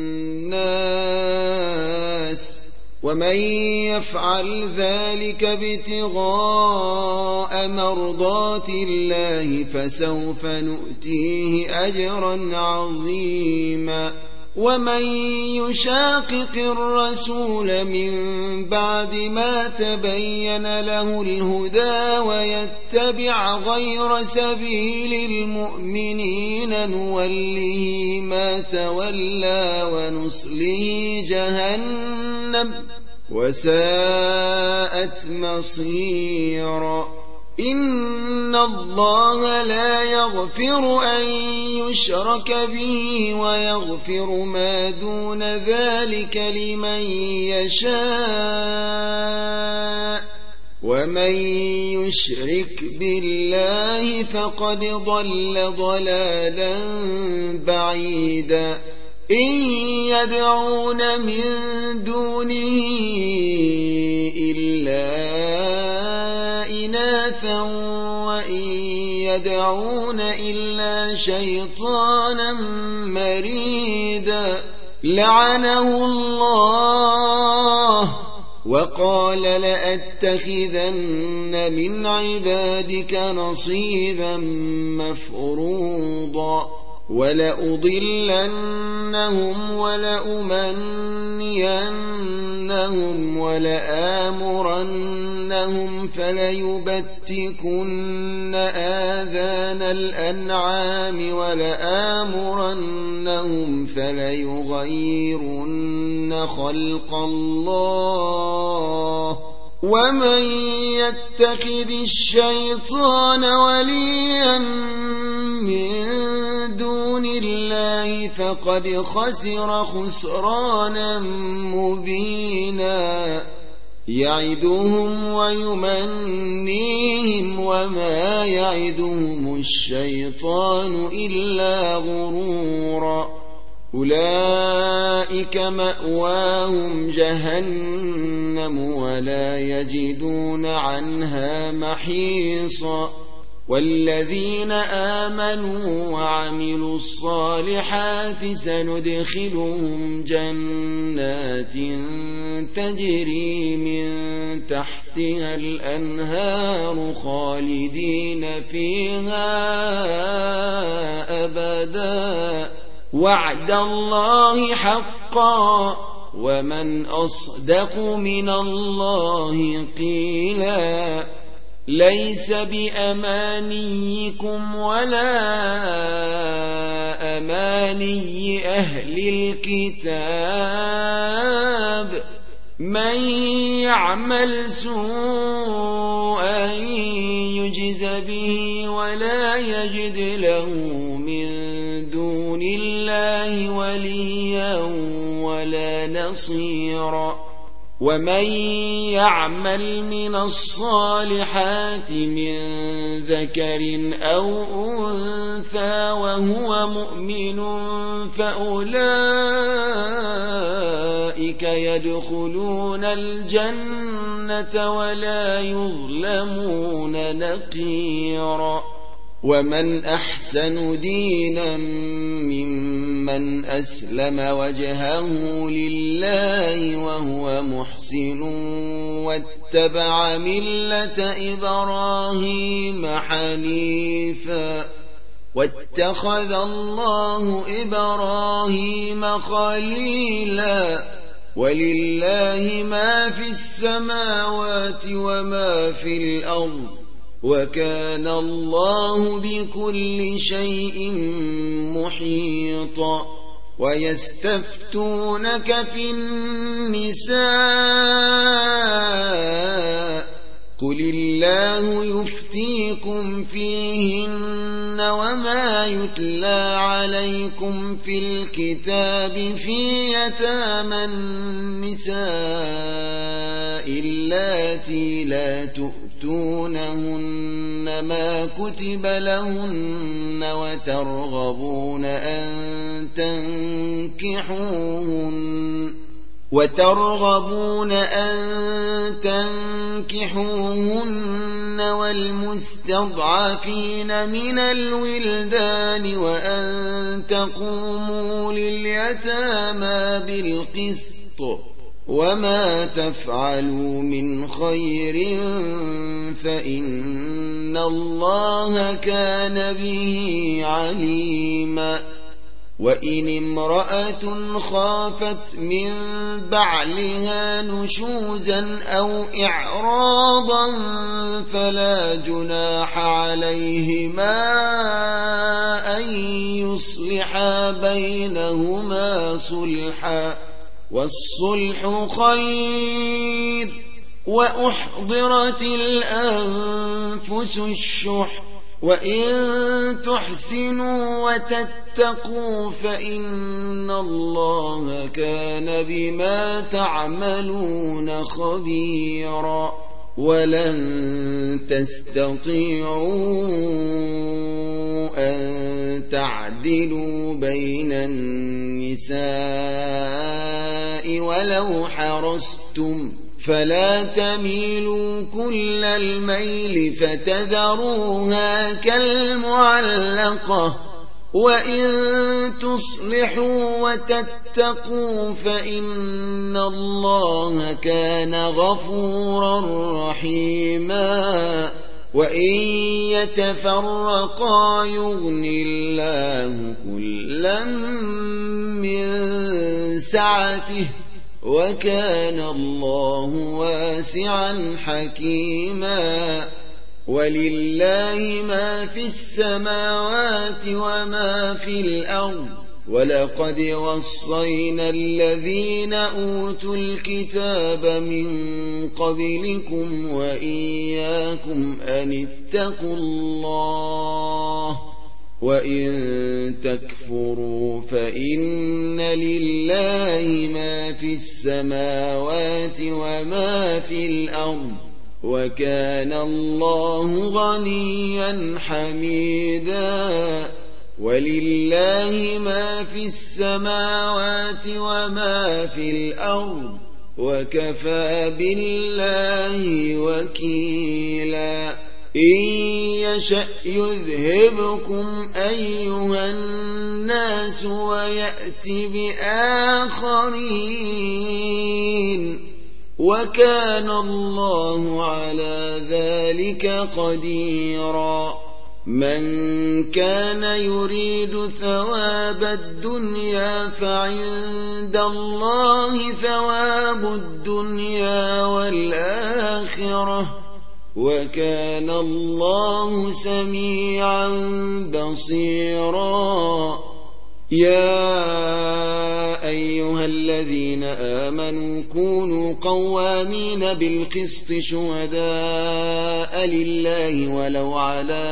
الناس ومن يفعل ذلك ابتغاء مرضات الله فسوف نؤتيه أجرا عظيما ومن يشاقق الرسول من بعد ما تبين له الهدى ويتبع غير سبيل المؤمنين نوله ما تولى ونصله جهنم وساءت مصيرا إن الله لا يغفر أن يشرك به ويغفر ما دون ذلك لمن يشاء ومن يشرك بالله فقد ضل ضلالا بعيدا إن يدعون من دونه إلا إناثا وإن يدعون إلا شيطانا مريدا لعنه الله وقال لأتخذن من عبادك نصيبا مفروضا ولأضلنهم ولأمنينهم ولآمرنهم فليبتكن آذان الأنعام ولآمرنهم فليغيرن خلق الله ومن يتخذ الشيطان وليا من دون الله فقد خسر خسرانا مبينا يعدهم ويمنيهم وما يعدهم الشيطان إلا غرورا أولئك مأواهم جهنم ولا يجدون عنها محيصا والذين آمنوا وعملوا الصالحات سندخلهم جنات تجري من تحتها الأنهار خالدين فيها أبدا وعد الله حقا ومن أصدق من الله قيلا ليس بأمانيكم ولا أماني أهل الكتاب من يعمل سوءا يجز به ولا يجد له من دون الله وليا ولا نصيرا ومن يعمل من الصالحات من ذكر أو أنثى وهو مؤمن فأولئك يدخلون الجنة ولا يظلمون نقيرا ومن أحسن دينا ممن أسلم وجهه لله وهو محسن واتبع ملة إبراهيم حنيفا واتخذ الله إبراهيم خليلا ولله ما في السماوات وما في الأرض وكان الله بكل شيء محيطا ويستفتونك في النساء قل الله يفتيكم فيهن وما يتلى عليكم في الكتاب في يتامى النساء اللاتي لا تؤتونهن ما كتب لهن وترغبون أن تنكحوهن والمستضعفين من الولدان وأن تقوموا لليتامى بالقسط وما تفعلوا من خير فإن الله كان به عليما وإن امرأة خافت من بعلها نشوزا أو إعراضا فلا جناح عليهما أن يصلحا بينهما صلحا والصلح خير وأحضرت الأنفس الشح وإن تحسنوا وتتقوا فإن الله كان بما تعملون خبيرا ولن تستطيعوا أن تعدلوا بين النساء ولو حرصتم فلا تميلوا كل الميل فتذروها كالمعلقة وإن تصلحوا وتتقوا فإن الله كان غفورا رحيما وإن يتفرقا يغن الله كلا من سعته وكان الله واسعا حكيما ولله ما في السماوات وما في الأرض ولقد وصينا الذين أوتوا الكتاب من قبلكم وإياكم أن اتقوا الله وإن تكفروا فإن لله ما في السماوات وما في الأرض وكان الله غنيا حميدا ولله ما في السماوات وما في الأرض وكفى بالله وكيلا إن يشأ يذهبكم أيها الناس ويأت بآخرين وكان الله على ذلك قديرا من كان يريد ثواب الدنيا فعند الله ثواب الدنيا والآخرة وكان الله سميعا بصيرا يا أيها الذين آمنوا كونوا قوامين بالقسط شهداء لله ولو على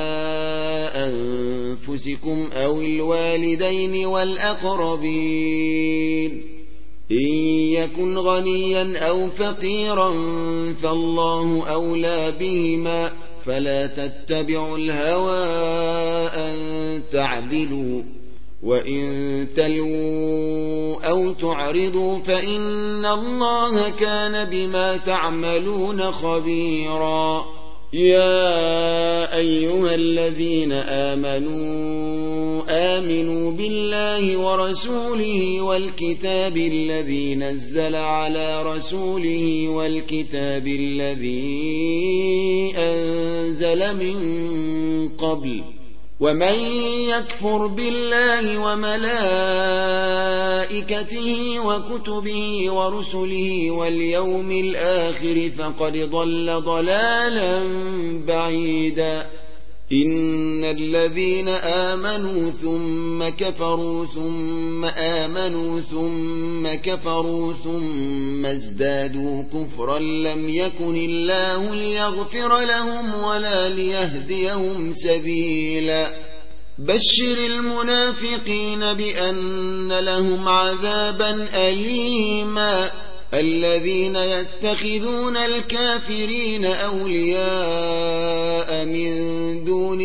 أنفسكم أو الوالدين والأقربين إن يكن غنيا أو فقيرا فالله أولى بهما فلا تتبعوا الهوى أن تعدلوا وإن تلووا أو تعرضوا فإن الله كان بما تعملون خبيرا يا أيها الذين آمنوا بالله ورسوله والكتاب الذي نزل على رسوله والكتاب الذي أنزل من قبل ومن يكفر بالله وملائكته وكتبه ورسله واليوم الآخر فقد ضل ضلالا بعيدا إن الذين آمنوا ثم كفروا ثم آمنوا ثم كفروا ثم ازدادوا كفرا لم يكن الله ليغفر لهم ولا ليهديهم سبيلا بشر المنافقين بأن لهم عذابا أليما الذين يتخذون الكافرين أولياء من دون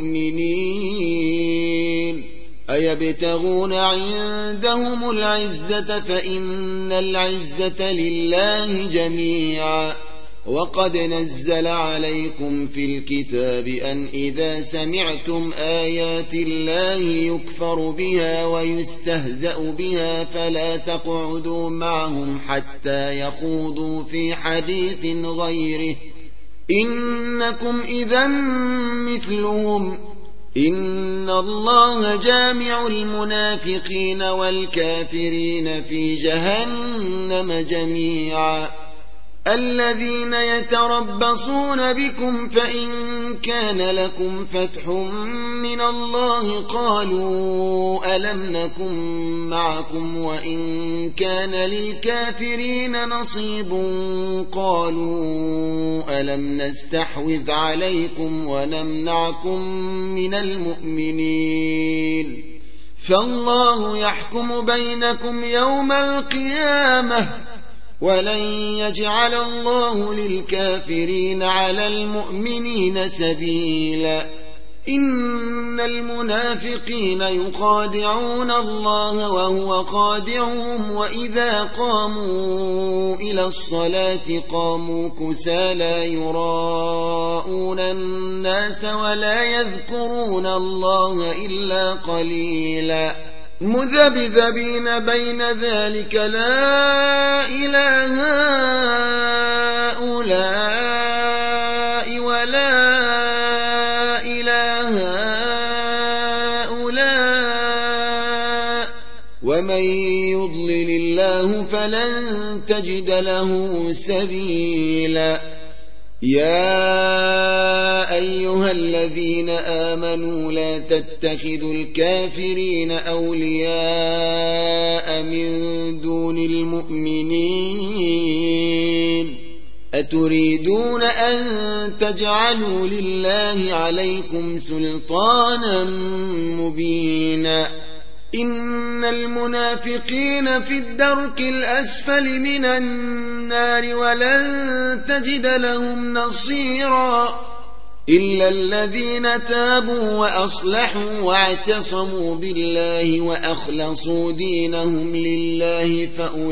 المؤمنين أيبتغون عندهم العزة فإن العزة لله جميعا وقد نزل عليكم في الكتاب أن إذا سمعتم آيات الله يكفر بها ويستهزأ بها فلا تقعدوا معهم حتى يخوضوا في حديث غيره إنكم إذا مثلهم إن الله جامع المنافقين والكافرين في جهنم جميعا الذين يتربصون بكم فإن كان لكم فتح من الله قالوا ألم نكن معكم وإن كان للكافرين نصيب قالوا ألم نستحوذ عليكم ونمنعكم من المؤمنين فالله يحكم بينكم يوم القيامة ولن يجعل الله للكافرين على المؤمنين سبيلا إن المنافقين يخادعون الله وهو خادعهم وإذا قاموا إلى الصلاة قاموا كسالى يراءون الناس ولا يذكرون الله إلا قليلا مذبذبين بين ذلك لا إله هؤلاء ولا إله هؤلاء ومن يضلل الله فلن تجد له سبيلا يا أيها الذين آمنوا لا تتخذوا الكافرين أولياء من دون المؤمنين أتريدون أن تجعلوا لله عليكم سلطانا مبينا إن المنافقين في الدرك الأسفل من النار ولن تجد لهم نصيرا إلا الذين تابوا وأصلحوا واعتصموا بالله وأخلصوا دينهم لله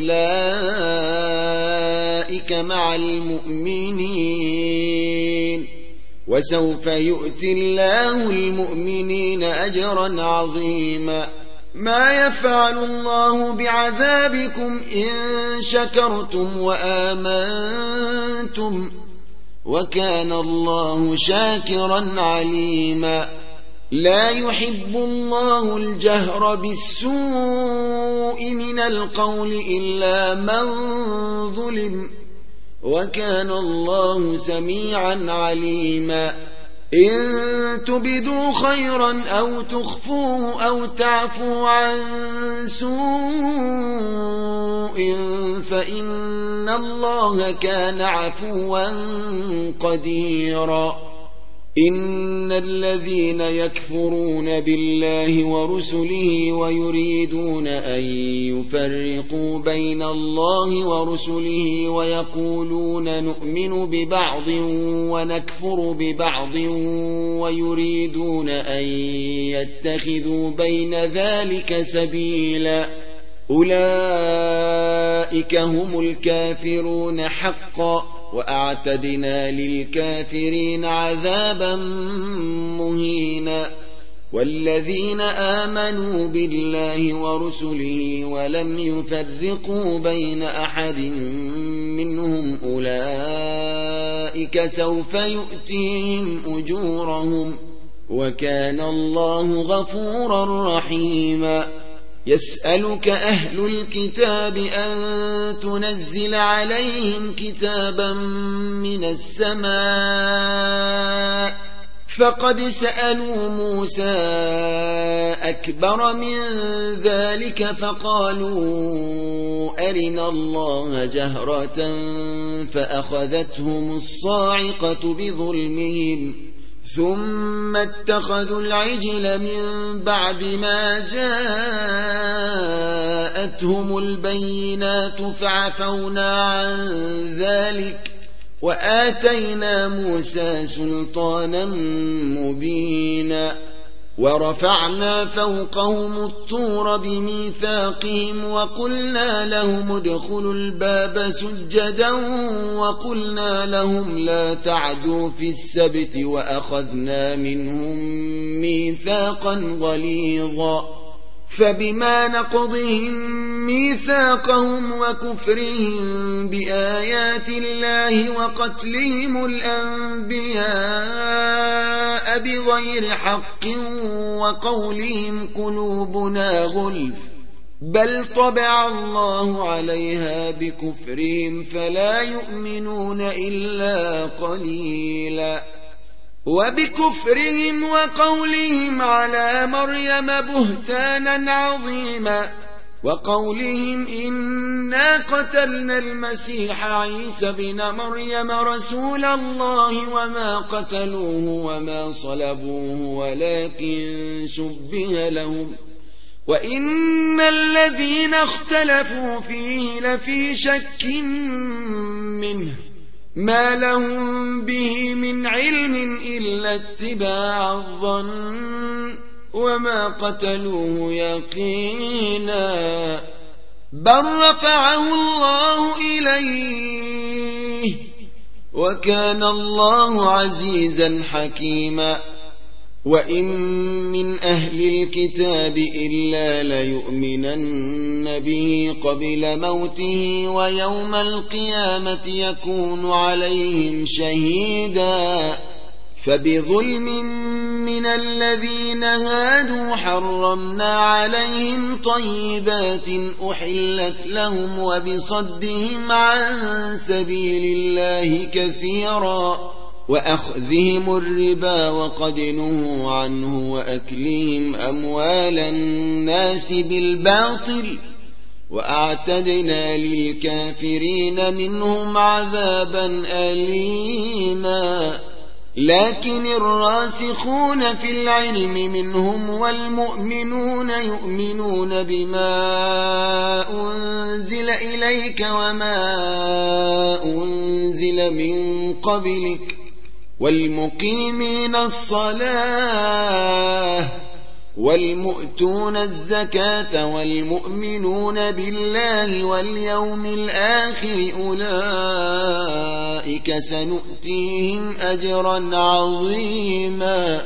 فأولئك مع المؤمنين وسوف يؤتي الله المؤمنين أجرا عظيما ما يفعل الله بعذابكم إن شكرتم وآمنتم وكان الله شاكرا عليما لا يحب الله الجهر بالسوء من القول إلا من ظلم وكان الله سميعا عليما إن تبدوا خيرا أو تخفوه أو تعفوا عن سوء فإن الله كان عفوا قديرا إن الذين يكفرون بالله ورسله ويريدون أن يفرقوا بين الله ورسله ويقولون نؤمن ببعض ونكفر ببعض ويريدون أن يتخذوا بين ذلك سبيلا أولئك هم الكافرون حقا وأعتدنا للكافرين عذابا مهينا والذين آمنوا بالله ورسله ولم يفرقوا بين أحد منهم أولئك سوف يؤتيهم أجورهم وكان الله غفورا رحيما يسألك أهل الكتاب أن تنزل عليهم كتابا من السماء فقد سألوا موسى أكبر من ذلك فقالوا أرنا الله جهرة فأخذتهم الصاعقة بظلمهم ثم اتخذوا العجل من بعد ما جاءتهم البينات فعفونا عن ذلك وآتينا موسى سلطانا مبينا ورفعنا فوقهم الطور بميثاقهم وقلنا لهم ادخلوا الباب سجدا وقلنا لهم لا تعدوا في السبت وأخذنا منهم ميثاقا غليظا فبما نقضهم ميثاقهم وكفرهم بآيات الله وقتلهم الأنبياء بغير حق وقولهم قلوبنا غلف بل طبع الله عليها بكفرهم فلا يؤمنون إلا قليلا وبكفرهم وقولهم على مريم بهتانا عظيما وقولهم إنا قتلنا المسيح عيسى بن مريم رسول الله وما قتلوه وما صلبوه ولكن شبه لهم وإن الذين اختلفوا فيه لفي شك منه ما لهم به من علم إلا اتباع الظن وما قتلوه يقينا بل رفعه الله إليه وكان الله عزيزا حكيما وإن من أهل الكتاب إلا ليؤمنن به قبل موته ويوم القيامة يكون عليهم شهيدا فبظلم من الذين هادوا حرمنا عليهم طيبات أحلت لهم وبصدهم عن سبيل الله كثيرا وأخذهم الربا وقد نهوا عنه وأكلهم أموال الناس بالباطل وأعتدنا للكافرين منهم عذابا أليما لكن الراسخون في العلم منهم والمؤمنون يؤمنون بما أنزل إليك وما أنزل من قبلك والمقيمين الصلاة والمؤتون الزكاة والمؤمنون بالله واليوم الآخر أولئك سنؤتيهم أجرا عظيما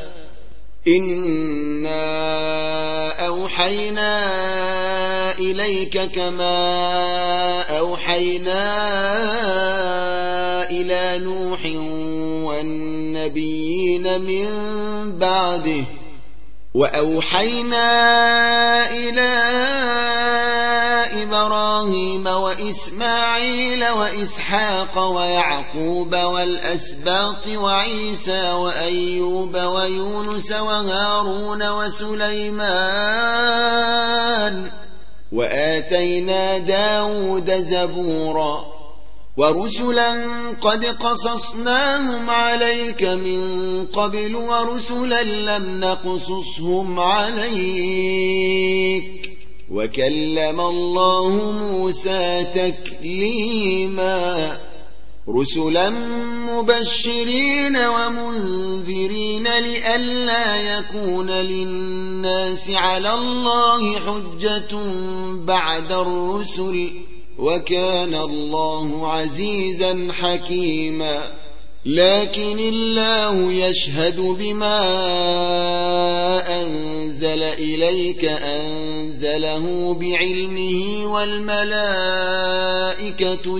إنا أوحينا إليك كما أوحينا إلى نوح والنبيين من بعده وأوحينا إلى إبراهيم وإسماعيل وإسحاق ويعقوب والأسباط وعيسى وأيوب ويونس وهارون وسليمان وآتينا داود زبورا ورسلا قد قصصناهم عليك من قبل ورسلا لم نقصصهم عليك وكلم الله موسى تكليما رسلا مبشرين ومنذرين لئلا يكون للناس على الله حجة بعد الرسل وكان الله عزيزا حكيما لكن الله يشهد بما أنزل إليك أنزله بعلمه والملائكة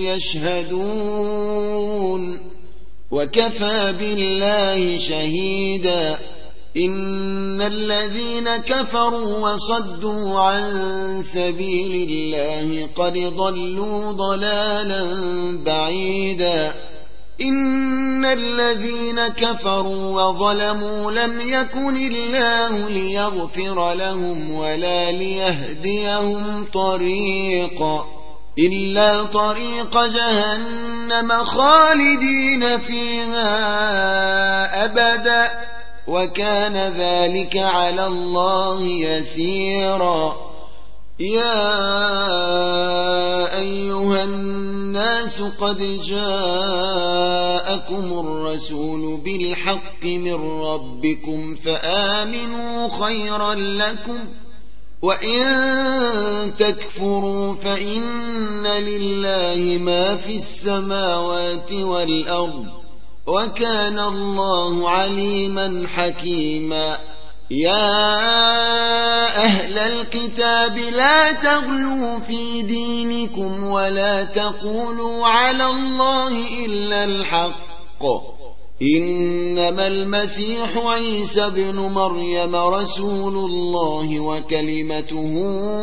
يشهدون وكفى بالله شهيدا إن الذين كفروا وصدوا عن سبيل الله قد ضلوا ضلالا بعيدا إن الذين كفروا وظلموا لم يكن الله ليغفر لهم ولا ليهديهم طريقا إلا طريق جهنم خالدين فيها أبدا وكان ذلك على الله يسيرا يا أيها الناس قد جاءكم الرسول بالحق من ربكم فآمنوا خيرا لكم وإن تكفروا فإن لله ما في السماوات والأرض وكان الله عليما حكيما يا أهل الكتاب لا تغلوا في دينكم ولا تقولوا على الله إلا الحق إنما المسيح عيسى ابن مريم رسول الله وكلمته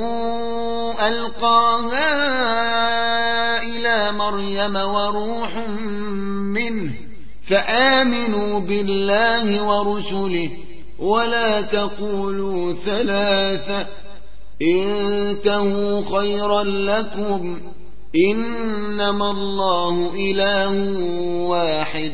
ألقاها إلى مريم وروح منه فآمنوا بالله ورسله ولا تقولوا ثلاثة انتهوا خيرا لكم إنما الله إله واحد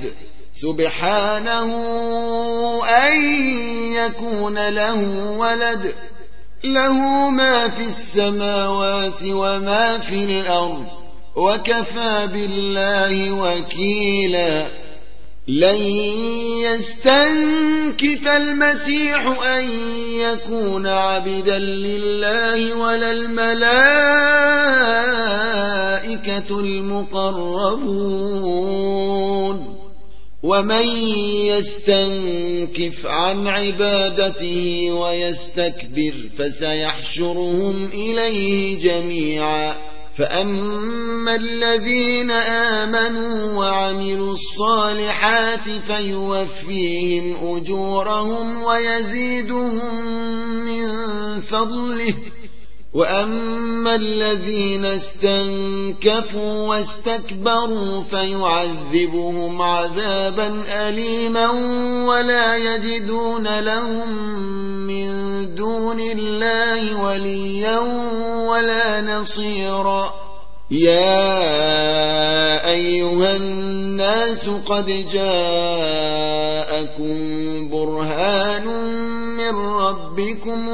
سبحانه أن يكون له ولد له ما في السماوات وما في الأرض وكفى بالله وكيلا لن يستنكف المسيح أن يكون عبدا لله ولا الملائكة المقربون ومن يستنكف عن عبادته ويستكبر فسيحشرهم إليه جميعا فأما الذين آمنوا وعملوا الصالحات فيوفيهم أجورهم ويزيدهم من فضله وأما الذين استنكفوا واستكبروا فيعذبهم عذابا أليما ولا يجدون لهم من دون الله وليا ولا نصيرا يا أيها الناس قد جاءكم برهان من ربكم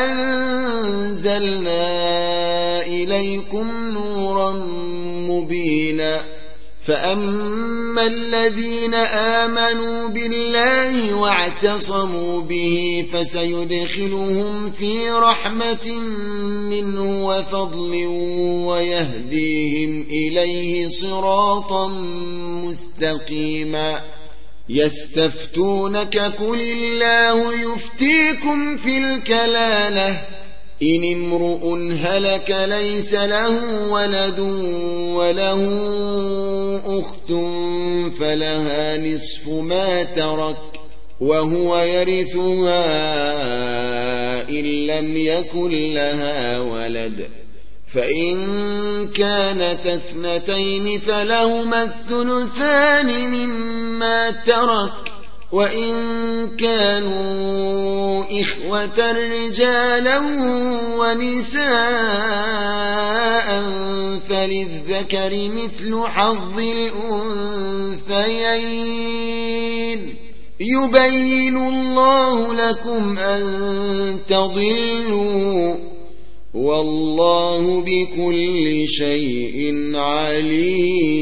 وأنزلنا إليكم نورا مبينا فأما الذين آمنوا بالله واعتصموا به فسيدخلهم في رحمة منه وفضل ويهديهم إليه صراطا مستقيما يستفتونك قل الله يفتيكم في الكلالة إن امرؤ هلك ليس له ولد وله أخت فلها نصف ما ترك وهو يرثها إن لم يكن لها ولد فإن كانت اثنتين فلهما الثلثان مما ترك وإن كانوا إخوة رجالا ونساء فللذكر مثل حظ الأنثيين يبين الله لكم أن تضلوا والله بكل شيء عليم